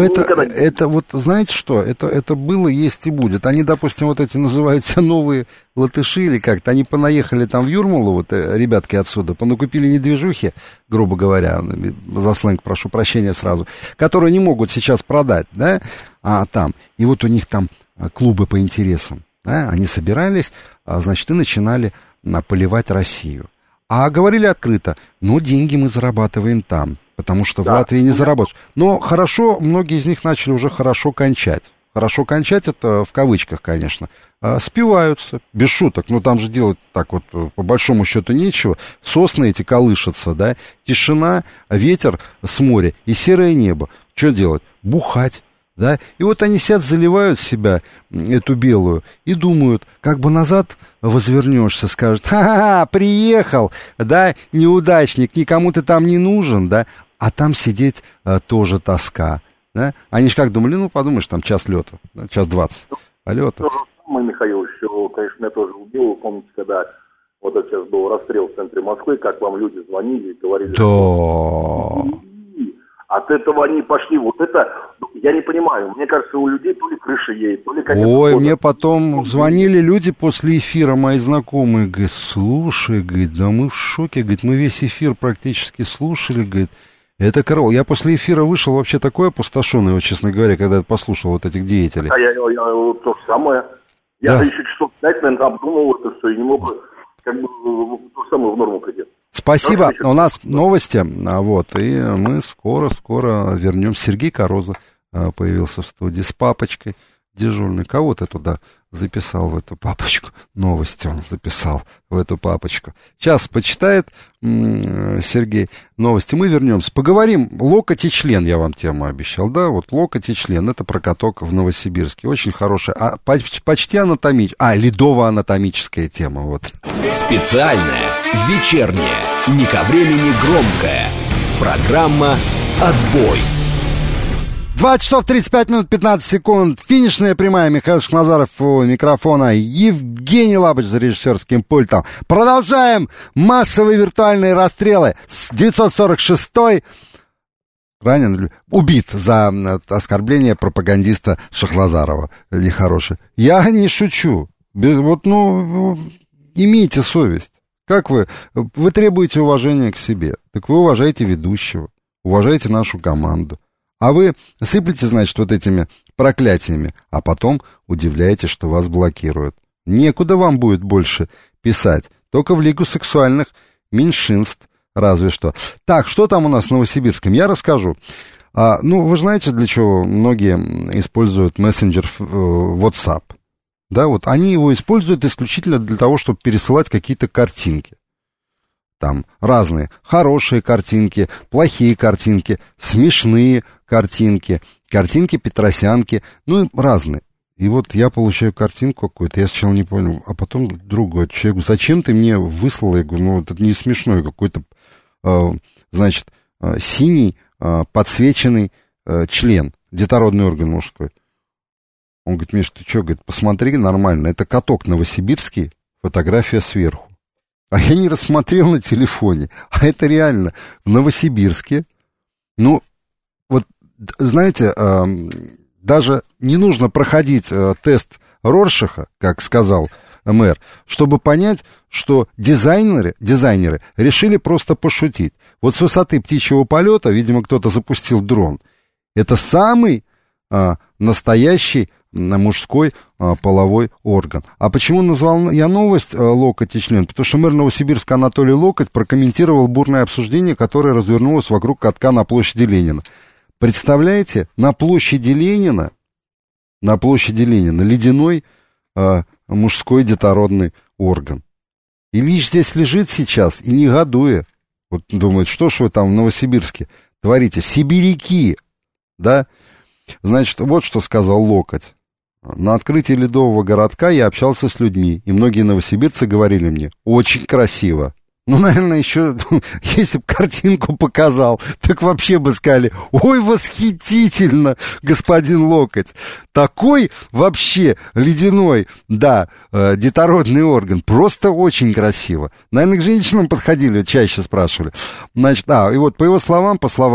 S2: Это вот, знаете что, это было, есть и будет. Они, допустим, вот эти называются новые латыши или как-то, они понаехали там в Юрмалу, вот ребятки отсюда, понакупили недвижухи, грубо говоря, за сленг прошу прощения сразу, которые не могут сейчас продать, да, там. И вот у них там клубы по интересам, да, они собирались, значит, и начинали поливать Россию. А говорили открыто, деньги мы зарабатываем там, потому что в Латвии не заработаешь. Но хорошо, многие из них начали уже хорошо кончать. Хорошо кончать, это в кавычках, конечно. Спиваются, без шуток. Там же делать так вот, по большому счету, нечего. Сосны эти колышутся, да. Тишина, ветер с моря и серое небо. Что делать? Бухать. Да? И вот они сидят, заливают в себя эту белую и думают, как бы назад возвернешься, скажут, ха-ха, приехал, да, неудачник, никому ты там не нужен, да, а там сидеть тоже тоска, да. Они же как думали, подумаешь, там час лета, да, час 20, а лета.
S13: Мы, Михаил, еще, конечно, меня тоже убило, помните, когда вот это сейчас был расстрел в центре Москвы, как вам люди звонили и говорили, что... От этого они пошли, вот это, я не понимаю, мне кажется, у людей то ли крыша едет, то ли какая-то...
S2: Ой, мне потом звонили люди после эфира, мои знакомые, говорят, слушай, говорит, да мы в шоке, говорит, мы весь эфир практически слушали, говорит, это караул. Я после эфира вышел вообще такой опустошенный, вот, честно говоря, когда я послушал вот этих деятелей.
S13: Я то же самое, я еще часов 5, наверное, обдумывал это все, и не мог, как бы, то же самое в норму придет.
S2: Спасибо. У нас новости, вот, и мы скоро вернемся. Сергей Короза появился в студии с папочкой. дежурный, кого ты туда записал в эту папочку? Новости он записал в эту папочку. Сейчас почитает Сергей новости. Мы вернемся. Поговорим. Локоть и член, я вам тему обещал. Да, вот локоть и член. Это про каток в Новосибирске. Очень хорошая, почти анатомическая, ледово-анатомическая тема. Вот.
S1: Специальная, вечерняя, не ко времени громкая. Программа «Отбой».
S2: 2 часов 35 минут 15 секунд. Финишная прямая. Михаил Шахназаров у микрофона. Евгений Лабыч за режиссерским пультом. Продолжаем массовые виртуальные расстрелы. С 946-й ранен, убит за оскорбление пропагандиста Шахназарова. Нехорошее. Я не шучу. Вот, имейте совесть. Как вы требуете уважения к себе. Так вы уважаете ведущего. Уважаете нашу команду. А вы сыплете, значит, вот этими проклятиями, а потом удивляетесь, что вас блокируют. Некуда вам будет больше писать, только в Лигу сексуальных меньшинств, разве что. Так, что там у нас в Новосибирском, я расскажу. Вы знаете, для чего многие используют мессенджер WhatsApp? Да, вот они его используют исключительно для того, чтобы пересылать какие-то картинки. Там разные хорошие картинки, плохие картинки, смешные картинки, картинки Петросянки, разные. И вот я получаю картинку какую-то, я сначала не понял, а потом другу говорю, человеку, зачем ты мне выслал? Я говорю, это не смешной, какой-то, синий подсвеченный член, детородный орган мужской. Он говорит, Миш, ты что, говорит, посмотри нормально, это каток новосибирский, фотография сверху. А я не рассмотрел на телефоне. А это реально в Новосибирске. Знаете, даже не нужно проходить тест Роршаха, как сказал мэр, чтобы понять, что дизайнеры решили просто пошутить. Вот с высоты птичьего полета, видимо, кто-то запустил дрон. Это самый настоящий мужской половой орган. А почему назвал я новость «Локоть и член»? Потому что мэр Новосибирска Анатолий Локоть прокомментировал бурное обсуждение, которое развернулось вокруг катка на площади Ленина. Представляете, на площади Ленина ледяной мужской детородный орган. Ильич здесь лежит сейчас и негодуя. Вот думает, что ж вы там в Новосибирске творите? Сибиряки, да? Значит, вот что сказал Локоть. На открытии ледового городка я общался с людьми, и многие новосибирцы говорили мне, очень красиво. Наверное, еще, если бы картинку показал, так вообще бы сказали, ой, восхитительно, господин Локоть. Такой вообще ледяной, детородный орган, просто очень красиво. Наверное, к женщинам подходили, чаще спрашивали. Значит, и вот по его словам,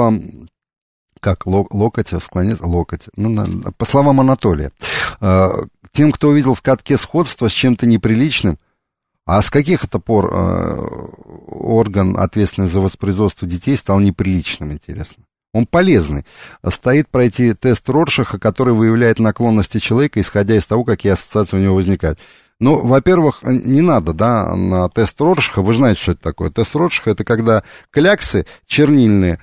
S2: как локоть, склонить, локоть. По словам Анатолия, тем, кто увидел в катке сходство с чем-то неприличным, а с каких это пор орган, ответственный за воспроизводство детей, стал неприличным, интересно? Он полезный. Стоит пройти тест Роршаха, который выявляет наклонности человека, исходя из того, какие ассоциации у него возникают. Во-первых, не надо, на тест Роршаха, вы знаете, что это такое. Тест Роршаха — это когда кляксы чернильные,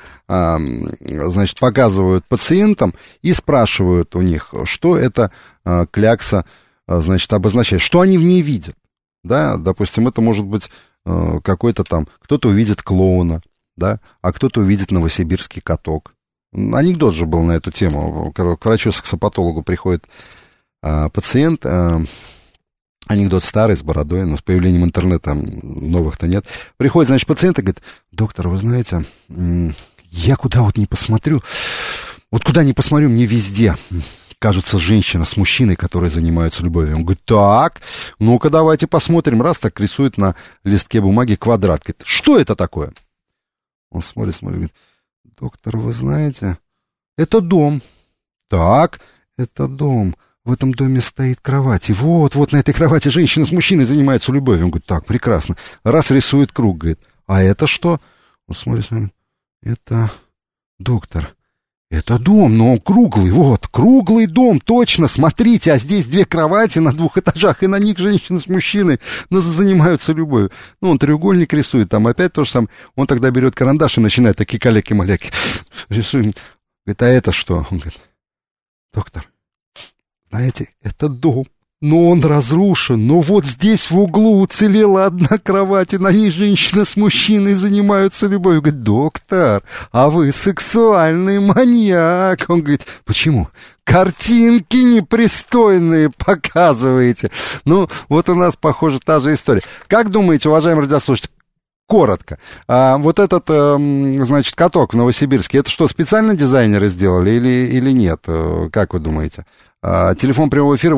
S2: показывают пациентам и спрашивают у них, что эта клякса, обозначает, что они в ней видят. Да, допустим, это может быть какой-то там, кто-то увидит клоуна, да, а кто-то увидит новосибирский каток. Анекдот же был на эту тему. К врачу-сексопатологу приходит пациент, анекдот старый, с бородой, но с появлением интернета новых-то нет. Приходит, пациент и говорит, доктор, вы знаете, я куда не посмотрю, куда ни посмотрю, мне везде кажется женщина с мужчиной, которые занимаются любовью. Он говорит, так, ну-ка давайте посмотрим. Раз, так рисует на листке бумаги квадрат. Говорит, что это такое? Он смотрит, говорит, доктор, вы знаете, это дом. Так, это дом. В этом доме стоит кровать. И вот на этой кровати женщина с мужчиной занимается любовью. Он говорит, так, прекрасно. Раз рисует круг, говорит, а это что? Он смотрит, это доктор. Это дом, но он круглый, круглый дом, точно, смотрите, а здесь 2 кровати на 2 этажах, и на них женщина с мужчиной занимаются любовью. Он треугольник рисует, там опять то же самое. Он тогда берет карандаш и начинает такие каляки-маляки рисует. Говорит, а это что? Он говорит, доктор, знаете, это дом. Но он разрушен, но вот здесь в углу уцелела одна кровать, и на ней женщина с мужчиной занимаются любовью. Говорит, доктор, а вы сексуальный маньяк. Он говорит, почему? Картинки непристойные показываете. Ну, вот у нас, похоже, та же история. Как думаете, уважаемые радиослушатели, коротко, вот этот, значит, каток в Новосибирске, это что, специально дизайнеры сделали или нет? Как вы думаете? Телефон прямого эфира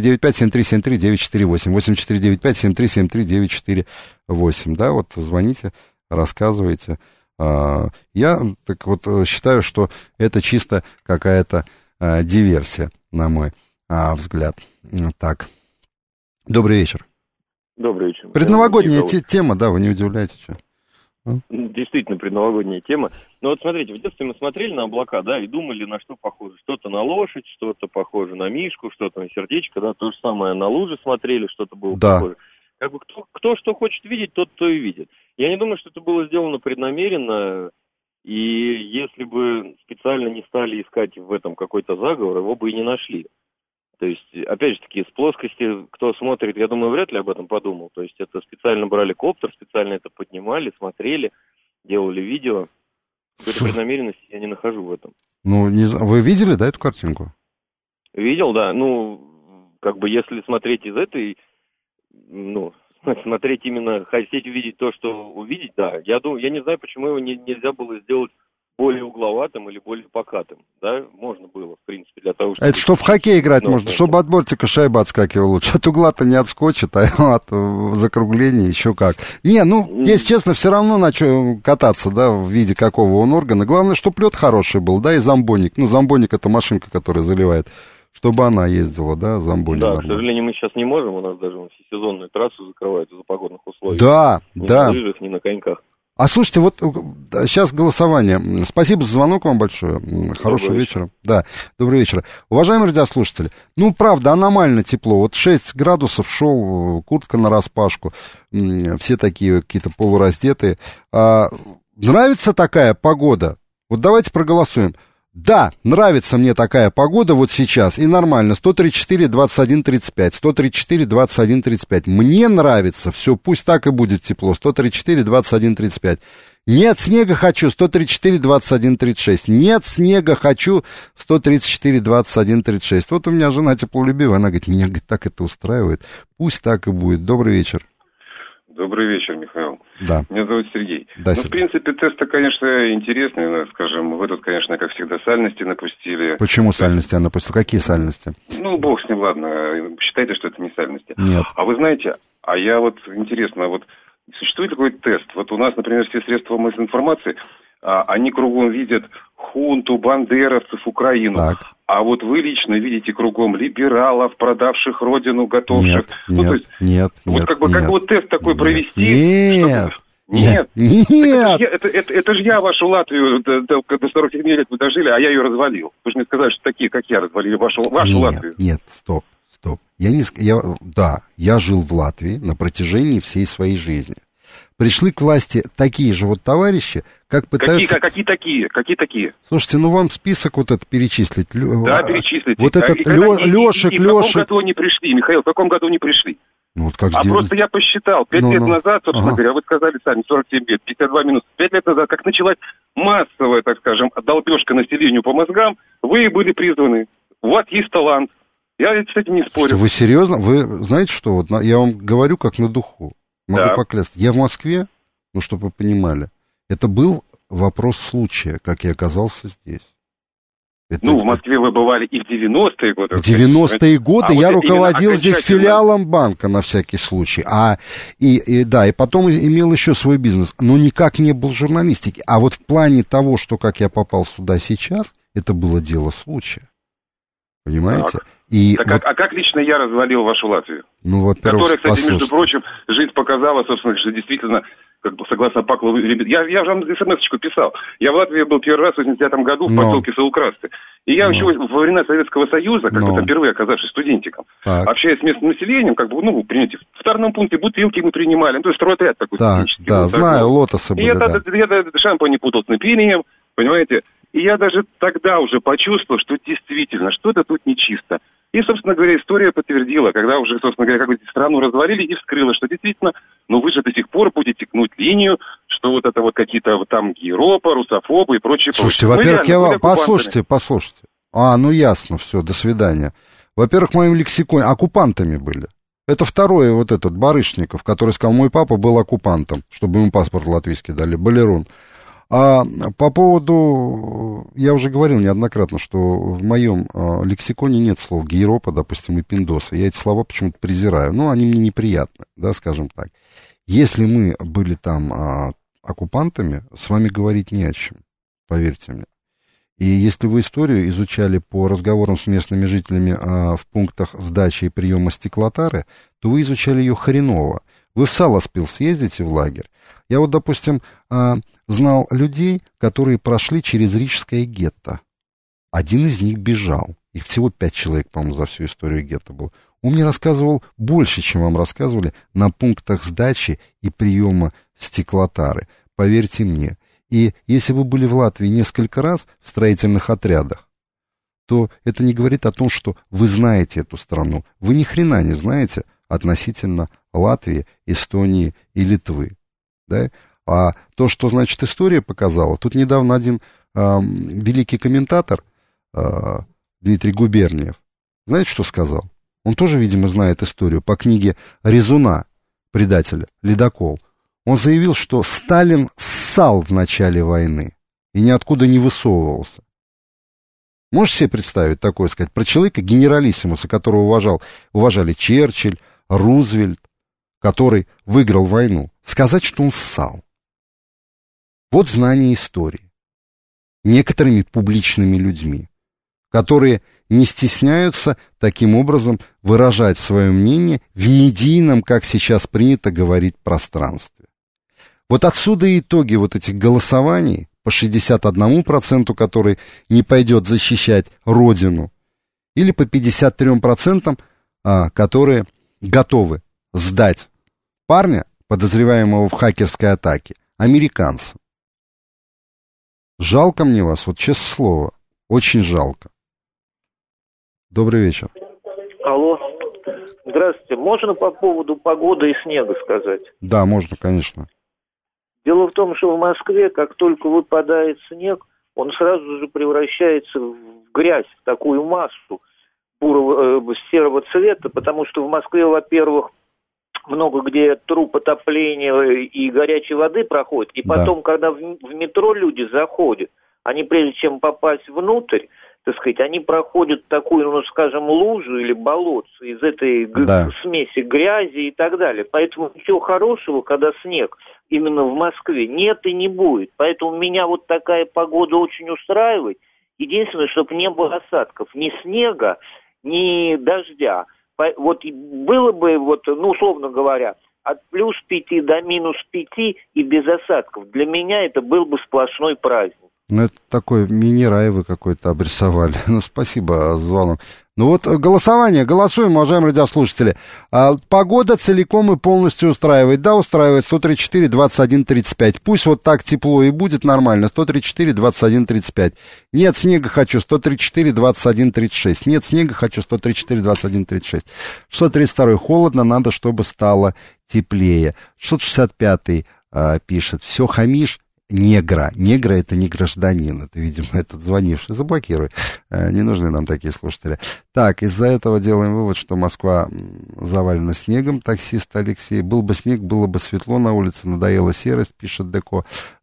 S2: 8495-7373-948, 8495-7373-948, да, вот звоните, рассказывайте. Я так вот считаю, что это чисто какая-то диверсия, на мой взгляд. Так, добрый вечер.
S14: Добрый вечер.
S2: Предновогодняя тема, да, вы не удивляетесь, что?
S14: Действительно, предновогодняя тема. Но вот смотрите, в детстве мы смотрели на облака, да, и думали, на что похоже. Что-то на лошадь, что-то похоже на мишку, что-то на сердечко, да, то же самое на лужи смотрели, что-то было похоже. Как бы кто что хочет видеть, тот то и видит. Я не думаю, что это было сделано преднамеренно, и если бы специально не стали искать в этом какой-то заговор, его бы и не нашли. То есть, опять же таки, с плоскости, кто смотрит, я думаю, вряд ли об этом подумал. То есть, это специально брали коптер, специально это поднимали, смотрели, делали видео. Какой-то преднамеренности я не нахожу в этом.
S2: Ну, не знаю, вы видели, да, эту картинку?
S14: Видел, да. Ну, как бы, если смотреть из этой, ну, смотреть именно, хотеть увидеть то, что увидеть, да. Я не знаю, почему его нельзя было сделать более угловатым или более покатым, да, можно было, в принципе, для того, чтобы...
S2: Это что в хоккей играть можно, чтобы от бортика шайба отскакивала лучше. От угла-то не отскочит, а от закругления еще как. Не, ну, если честно, все равно на что кататься, да, в виде какого он органа. Главное, чтобы лед хороший был, да, и зомбоник. Ну, зомбоник — это машинка, которая заливает. Чтобы она ездила, да, зомбоник.
S14: Да, к сожалению, мы сейчас не можем, у нас даже всесезонную трассу закрывают из-за погодных условий.
S2: Да,
S14: ни
S2: да.
S14: на лыжах, ни на коньках.
S2: А слушайте, вот сейчас голосование. Спасибо за звонок вам большое. Хорошего вечера. Да, добрый вечер. Уважаемые радиослушатели, ну, правда, аномально тепло. Вот 6 градусов шел, куртка нараспашку, все такие какие-то полураздетые. Нравится такая погода? Вот давайте проголосуем. Да, нравится мне такая погода вот сейчас, и нормально, 134-21-35, 134-21-35, мне нравится, все, пусть так и будет тепло, 134-21-35, нет снега хочу, 134-21-36, нет снега хочу, 134-21-36, вот у меня жена теплолюбивая, она говорит, меня, говорит, так это устраивает, пусть так и будет, добрый вечер.
S15: Добрый вечер, Михаил.
S2: Да.
S15: Меня зовут Сергей.
S2: Да,
S15: ну, в принципе, тест-то, конечно, интересный, скажем. Вы тут, конечно, как всегда, сальности напустили.
S2: Почему сальности я напустил? Какие сальности?
S15: Ну, бог с ним, ладно. Считайте, что это не сальности.
S2: Нет.
S15: А вы знаете, я вот, интересно, вот существует такой тест? Вот у нас, например, все средства массовой информации, они кругом видят хунту, бандеровцев, Украину. Так. А вот вы лично видите кругом либералов, продавших родину, готовших.
S2: Нет.
S15: Вот как бы, как вот тест такой провести?
S2: Нет.
S15: Нет.
S2: Это
S15: же я вашу Латвию до 40 лет вы дожили, а я ее развалил. Вы же мне сказали, что такие, как я, развалили вашу Латвию.
S2: Нет, стоп. Я жил в Латвии на протяжении всей своей жизни. Пришли к власти такие же вот товарищи, как пытаются...
S15: Какие такие?
S2: Слушайте, ну вам список вот этот перечислить.
S15: Да, перечислите.
S2: Вот этот Лешек...
S15: В каком году они пришли, Михаил, в каком году они пришли?
S2: Ну, вот как
S15: просто я посчитал, 5 лет назад, собственно говоря, вы сказали сами, 47 лет, 52 минус, 5 лет назад, как началась массовая, так скажем, долбежка населению по мозгам, вы были призваны. У вас есть талант. Я с этим не спорю.
S2: Вы серьезно? Вы знаете что? Вот я вам говорю как на духу. Могу поклясться. Я в Москве, ну, чтобы вы понимали, это был вопрос случая, как я оказался здесь.
S15: В Москве вы бывали и в 90-е годы.
S2: В 90-е годы я руководил здесь филиалом банка на всякий случай. И потом имел еще свой бизнес. Но никак не был журналистики. А вот в плане того, что как я попал сюда сейчас, это было дело случая. Понимаете?
S15: А как лично я развалил вашу Латвию?
S2: Ну, во-первых,
S15: которая, кстати, между прочим, жизнь показала, собственно, что действительно, как бы, согласно Паклову, я же вам смс-очку писал. Я в Латвии был первый раз в 89 году в поселке Саулкрасты. И я еще во времена Советского Союза, как бы там впервые оказавшись студентиком, общаясь с местным населением, как бы, понимаете, в втором пункте бутылки мы принимали, то есть стройотряд такой.
S2: Знаю, лотосы были,
S15: я шампунь путал с напильнием, понимаете, и я даже тогда уже почувствовал, что действительно что-то тут нечисто. И И, собственно говоря, история подтвердила, когда уже, собственно говоря, как бы страну развалили и вскрыла, что действительно, ну вы же до сих пор будете гнуть линию, что вот это вот какие-то вот там гейропы, русофобы и прочее.
S2: Слушайте, во-первых, послушайте. Ну ясно, все, до свидания. Во-первых, в моем лексиконе оккупантами были. Это второй вот этот Барышников, который сказал, мой папа был оккупантом, чтобы ему паспорт латвийский дали, балерун. А по поводу, я уже говорил неоднократно, что в моем лексиконе нет слов гейропа, допустим, и пиндоса. Я эти слова почему-то презираю. Ну, они мне неприятны, да, скажем так. Если мы были там оккупантами, с вами говорить не о чем, поверьте мне. И если вы историю изучали по разговорам с местными жителями в пунктах сдачи и приема стеклотары, то вы изучали ее хреново. Вы в Саласпил съездите в лагерь. Я вот, допустим, знал людей, которые прошли через Рижское гетто. Один из них бежал. Их всего 5 человек, по-моему, за всю историю гетто было. Он мне рассказывал больше, чем вам рассказывали на пунктах сдачи и приема стеклотары. Поверьте мне. И если вы были в Латвии несколько раз в строительных отрядах, то это не говорит о том, что вы знаете эту страну. Вы ни хрена не знаете относительно Латвии, Эстонии и Литвы. Да? А то, что, значит, история показала, тут недавно один великий комментатор, Дмитрий Губерниев, знаете, что сказал? Он тоже, видимо, знает историю по книге Резуна, предателя, «Ледокол». Он заявил, что Сталин ссал в начале войны и ниоткуда не высовывался. Можете себе представить такое, сказать, про человека генералиссимуса, которого уважали Черчилль, Рузвельт, который выиграл войну, сказать, что он ссал. Вот знание истории некоторыми публичными людьми, которые не стесняются таким образом выражать свое мнение в медийном, как сейчас принято говорить, пространстве. Вот отсюда и итоги вот этих голосований по 61%, который не пойдет защищать Родину, или по 53%, которые готовы сдать парня, подозреваемого в хакерской атаке, американцам. Жалко мне вас, вот честное слово, очень жалко. Добрый вечер.
S16: Алло. Здравствуйте. Можно по поводу погоды и снега сказать?
S2: Да, можно, конечно.
S16: Дело в том, что в Москве, как только выпадает снег, он сразу же превращается в грязь, в такую массу серого цвета, потому что в Москве, во-первых, много где труб отопления и горячей воды проходит, и потом, когда в метро люди заходят, они прежде чем попасть внутрь, так сказать, они проходят такую, ну, скажем, лужу или болотцу из этой смеси грязи и так далее. Поэтому ничего хорошего, когда снег именно в Москве, нет и не будет. Поэтому меня вот такая погода очень устраивает. Единственное, чтобы не было осадков, ни снега, ни дождя. Вот было бы, вот, ну, условно говоря, от плюс 5 до минус 5 и без осадков. Для меня это был бы сплошной праздник.
S2: Ну, это такой мини-рай вы какой-то обрисовали. Ну, спасибо за звонок. Ну вот голосование, голосуем, уважаемые радиослушатели. Погода целиком и полностью устраивает. Да, устраивает. 134, 21, 35. Пусть вот так тепло и будет нормально. 134, 21, 35. Нет снега, хочу. 134, 21, 36. Нет снега, хочу. 134, 21, 36. 632. Холодно, надо, чтобы стало теплее. 665 пишет. Все хамишь. Негра. Негра — это не гражданин. Это, видимо, этот звонивший. Заблокируй. Не нужны нам такие слушатели. Так, из-за этого делаем вывод, что Москва завалена снегом. Таксист Алексей. Был бы снег, было бы светло на улице. Надоела серость, пишет Деко.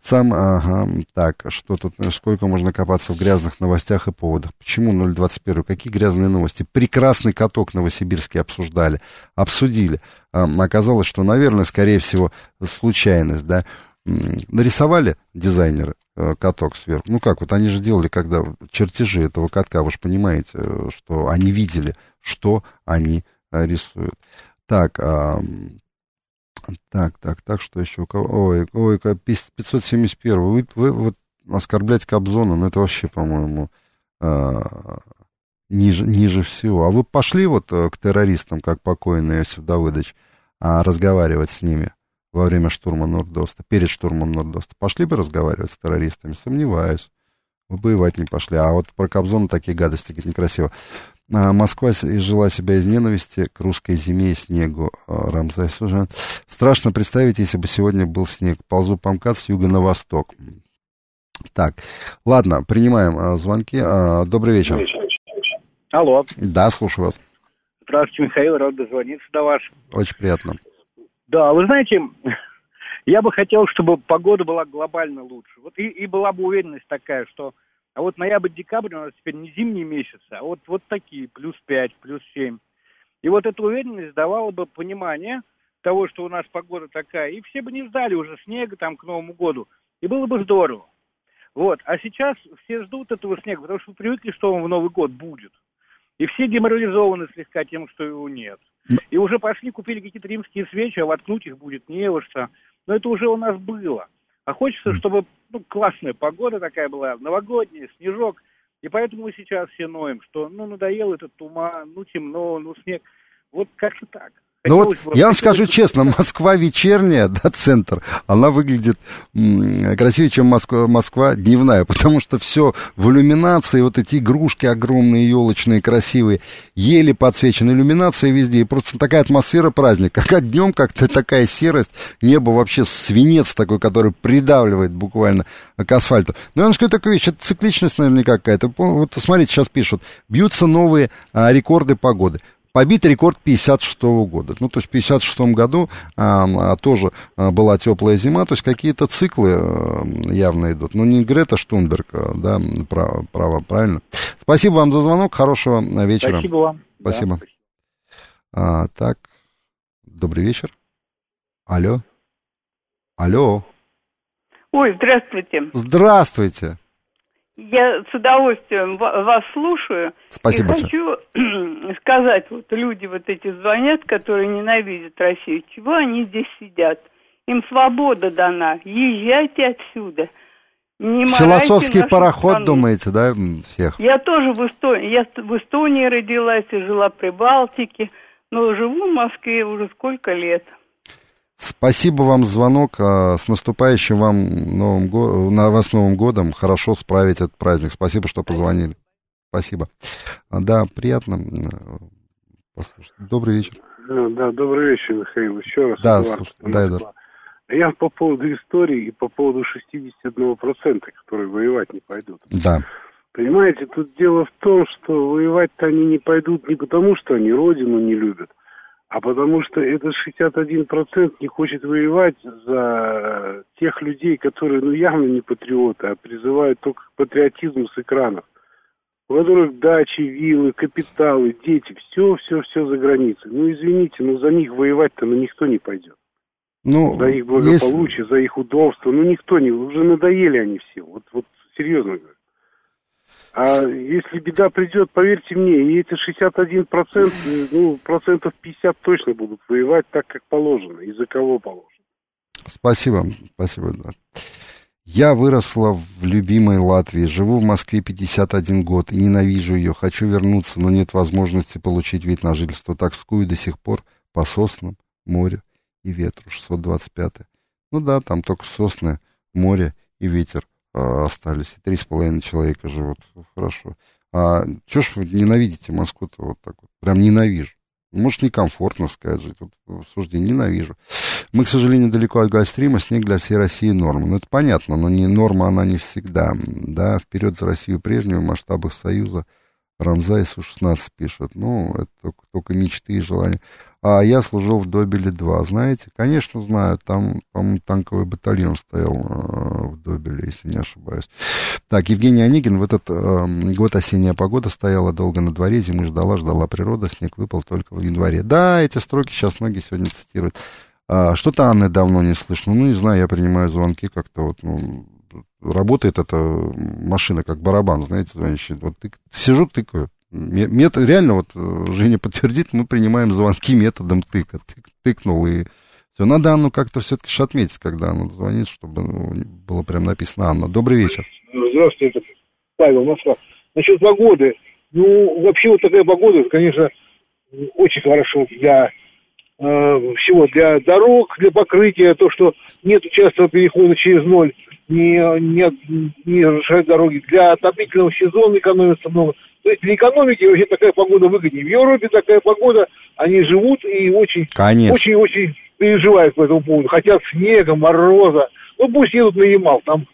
S2: Так, что тут? Сколько можно копаться в грязных новостях и поводах? Почему 021? Какие грязные новости? Прекрасный каток Новосибирский обсудили. Оказалось, что, наверное, скорее всего, случайность, да? Нарисовали дизайнеры каток сверху. Ну как, вот они же делали, когда чертежи этого катка, вы же понимаете, что они видели, что они рисуют. Так, что еще у кого? Ой, 571. Вы вот оскорблять Кобзона, ну это вообще, по-моему, ниже всего. А вы пошли вот к террористам, как покойный Иосиф Давыдович, разговаривать с ними во время штурма Нордоста, перед штурмом Нордоста? Пошли бы разговаривать с террористами? Сомневаюсь. Вы воевать не пошли. А вот про Кобзона такие гадости говорить некрасиво. Москва изжила себя из ненависти к русской зиме и снегу. Рамзай Сужан. Страшно представить, если бы сегодня был снег. Ползу по МКАД с юга на восток. Так, ладно, принимаем звонки. Добрый вечер.
S17: Алло.
S2: Да, слушаю вас.
S17: Здравствуйте, Михаил, рад дозвониться до вас.
S2: Очень приятно.
S17: Да, вы знаете, я бы хотел, чтобы погода была глобально лучше. Вот и была бы уверенность такая, что а вот ноябрь-декабрь у нас теперь не зимние месяцы, а вот такие, +5, +7. И вот эта уверенность давала бы понимание того, что у нас погода такая, и все бы не ждали уже снега там к Новому году, и было бы здорово. Вот, а сейчас все ждут этого снега, потому что привыкли, что он в Новый год будет. И все деморализованы слегка тем, что его нет. И уже пошли, купили какие-то римские свечи, а воткнуть их будет не во что. Но это уже у нас было. А хочется, чтобы классная погода такая была, новогодняя, снежок. И поэтому мы сейчас все ноем, что надоел этот туман, темно, снег. Вот как-то так.
S2: Ну вот, я вам скажу честно, Москва вечерняя, да, центр, она выглядит красивее, чем Москва дневная, потому что все в иллюминации, вот эти игрушки огромные, елочные, красивые, ели подсвечены, иллюминация везде, и просто такая атмосфера праздника, как днем как-то такая серость, небо вообще свинец такой, который придавливает буквально к асфальту. Но я вам скажу такую вещь, это цикличность наверняка какая-то. Вот смотрите, сейчас пишут, бьются новые рекорды погоды. Побит рекорд 56-го года. То есть в 56-м году тоже была теплая зима, то есть какие-то циклы явно идут. Не Грета Штунберг, да, право, правильно? Спасибо вам за звонок, хорошего вечера.
S17: Спасибо вам.
S2: Спасибо. Да. Так, добрый вечер. Алло.
S18: Ой, здравствуйте.
S2: Здравствуйте.
S18: Я с удовольствием вас слушаю.
S2: Спасибо.
S18: И хочу сказать, люди эти звонят, которые ненавидят Россию. Чего они здесь сидят? Им свобода дана. Езжайте отсюда. Не
S2: философский пароход,
S18: страну.
S2: думаете, да, всех?
S18: Я тоже в Эстонии. Я в Эстонии родилась и жила при Балтике. Но живу в Москве уже сколько лет.
S2: Спасибо вам за звонок. С наступающим вас Новым годом. Хорошо справить этот праздник. Спасибо, что позвонили. Спасибо. Да, приятно послушать. Добрый вечер.
S11: Да, добрый вечер, Михаил. Еще раз.
S2: Да, слушай, да.
S11: Я по поводу истории и по поводу 61%, которые воевать не пойдут.
S2: Да.
S11: Понимаете, тут дело в том, что воевать-то они не пойдут не потому, что они родину не любят, а потому что этот 61% не хочет воевать за тех людей, которые, явно не патриоты, а призывают только к патриотизму с экранов. У которых дачи, виллы, капиталы, дети, все за границей. Извините, но за них воевать-то никто не пойдет. За их благополучие, за их удобство. никто не... Уже надоели они все. Вот серьезно говорю. А если беда придет, поверьте мне, и эти 61%, процентов 50 точно будут воевать так, как положено, и за кого положено.
S2: Спасибо, да. Я выросла в любимой Латвии, живу в Москве 51 год и ненавижу ее. Хочу вернуться, но нет возможности получить вид на жительство. Тоскую до сих пор по соснам, морю и ветру. 625. Да, там только сосны, море и ветер остались. И 3,5 человека живут. Хорошо. А чё ж вы ненавидите Москву-то вот так вот? Прям ненавижу. Может, некомфортно сказать жить. Суждение ненавижу. Мы, к сожалению, далеко от Гольфстрима. Снег для всей России норма. Это понятно, но норма она не всегда. Да, вперед за Россию прежнего в масштабах Союза. Рамзай Су-16 пишет. Это только мечты и желания. А я служил в Добеле-2. Знаете? Конечно, знаю. Там, по-моему, танковый батальон стоял в Добеле, если не ошибаюсь. Так, Евгений Онегин. В этот год осенняя погода стояла долго на дворе. Зимы ждала природа. Снег выпал только в январе. Да, эти строки сейчас многие сегодня цитируют. Что-то Анны давно не слышно. Не знаю, я принимаю звонки как-то работает эта машина как барабан, знаете, звонящий. Сижу, тыкаю. Реально, Женя подтвердит, мы принимаем звонки методом тыка. Тыкнул, и все. Надо Анну как-то все-таки отметить, когда она звонит, чтобы было прям написано Анна. Добрый вечер.
S19: Здравствуйте, это Павел, Москва. Насчет погоды. Вообще такая погода, конечно, очень хорошо для всего, для дорог, для покрытия, то, что нет частого перехода через ноль. не разрешают дороги. Для отопительного сезона экономится много. То есть для экономики вообще такая погода выгоднее. В Европе такая погода, они живут и очень переживают по этому поводу. Хотят снега, мороза. Ну, пусть едут на Ямал. Там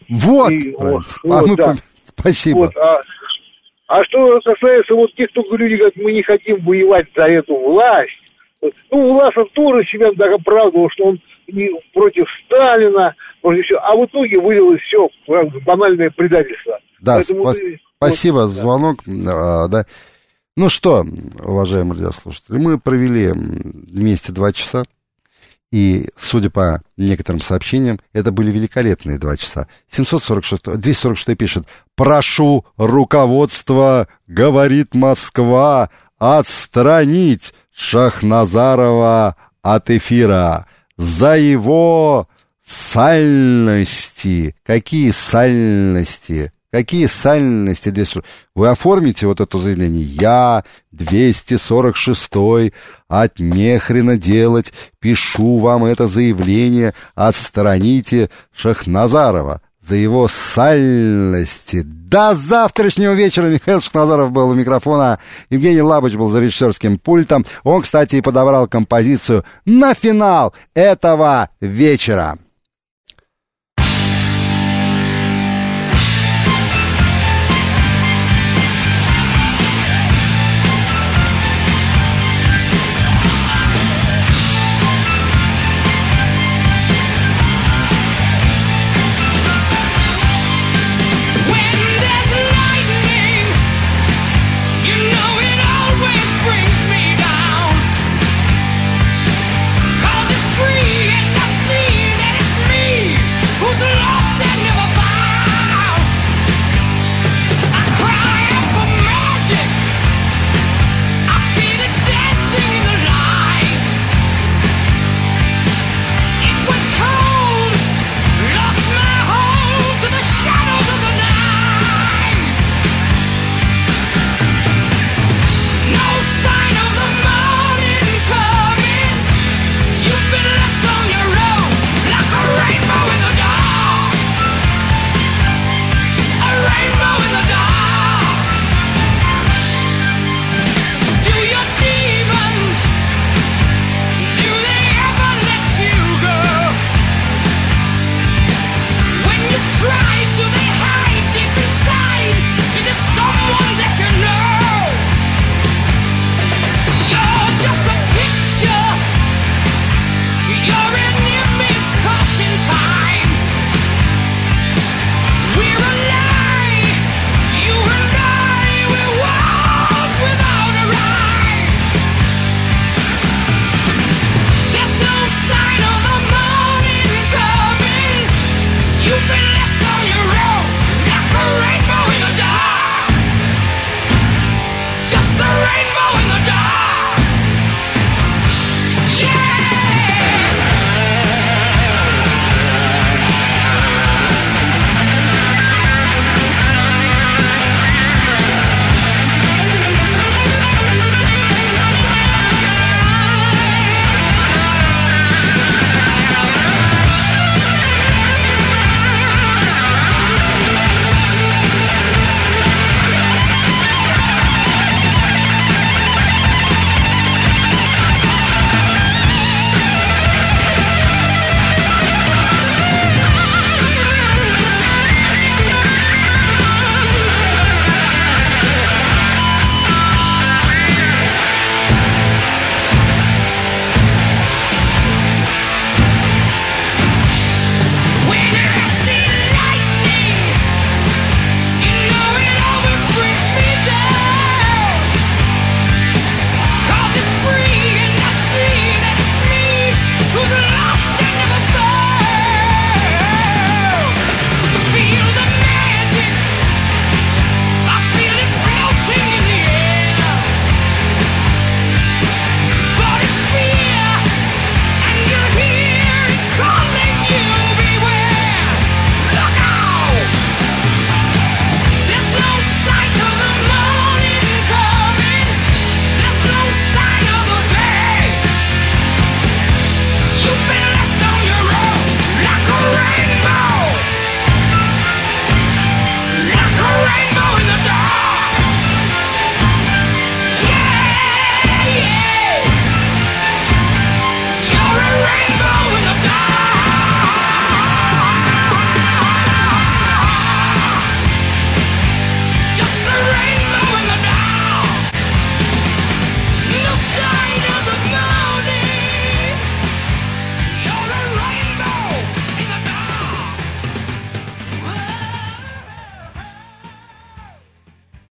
S2: Спасибо.
S19: Вот, а что касается вот тех, кто люди говорят, мы не хотим воевать за эту власть. Вот, ну, Власов тоже себя так оправдывал, что он не против Сталина, против всего, а в итоге вылилось все в банальное предательство.
S2: Да, спасибо за звонок. Да. Ну что, уважаемые радиослушатели, мы провели вместе 2 часа. И, судя по некоторым сообщениям, это были великолепные 2 часа. 246 пишет: «Прошу руководство, говорит Москва, отстранить Шахназарова от эфира за его сальности». Какие сальности? Какие сальности? Вы оформите вот это заявление. Я, 246-й, от нехрена делать, пишу вам это заявление, отстраните Шахназарова за его сальности. До завтрашнего вечера. Михаил Шахназаров был у микрофона, Евгений Лабыч был за режиссерским пультом. Он, кстати, и подобрал композицию на финал этого вечера.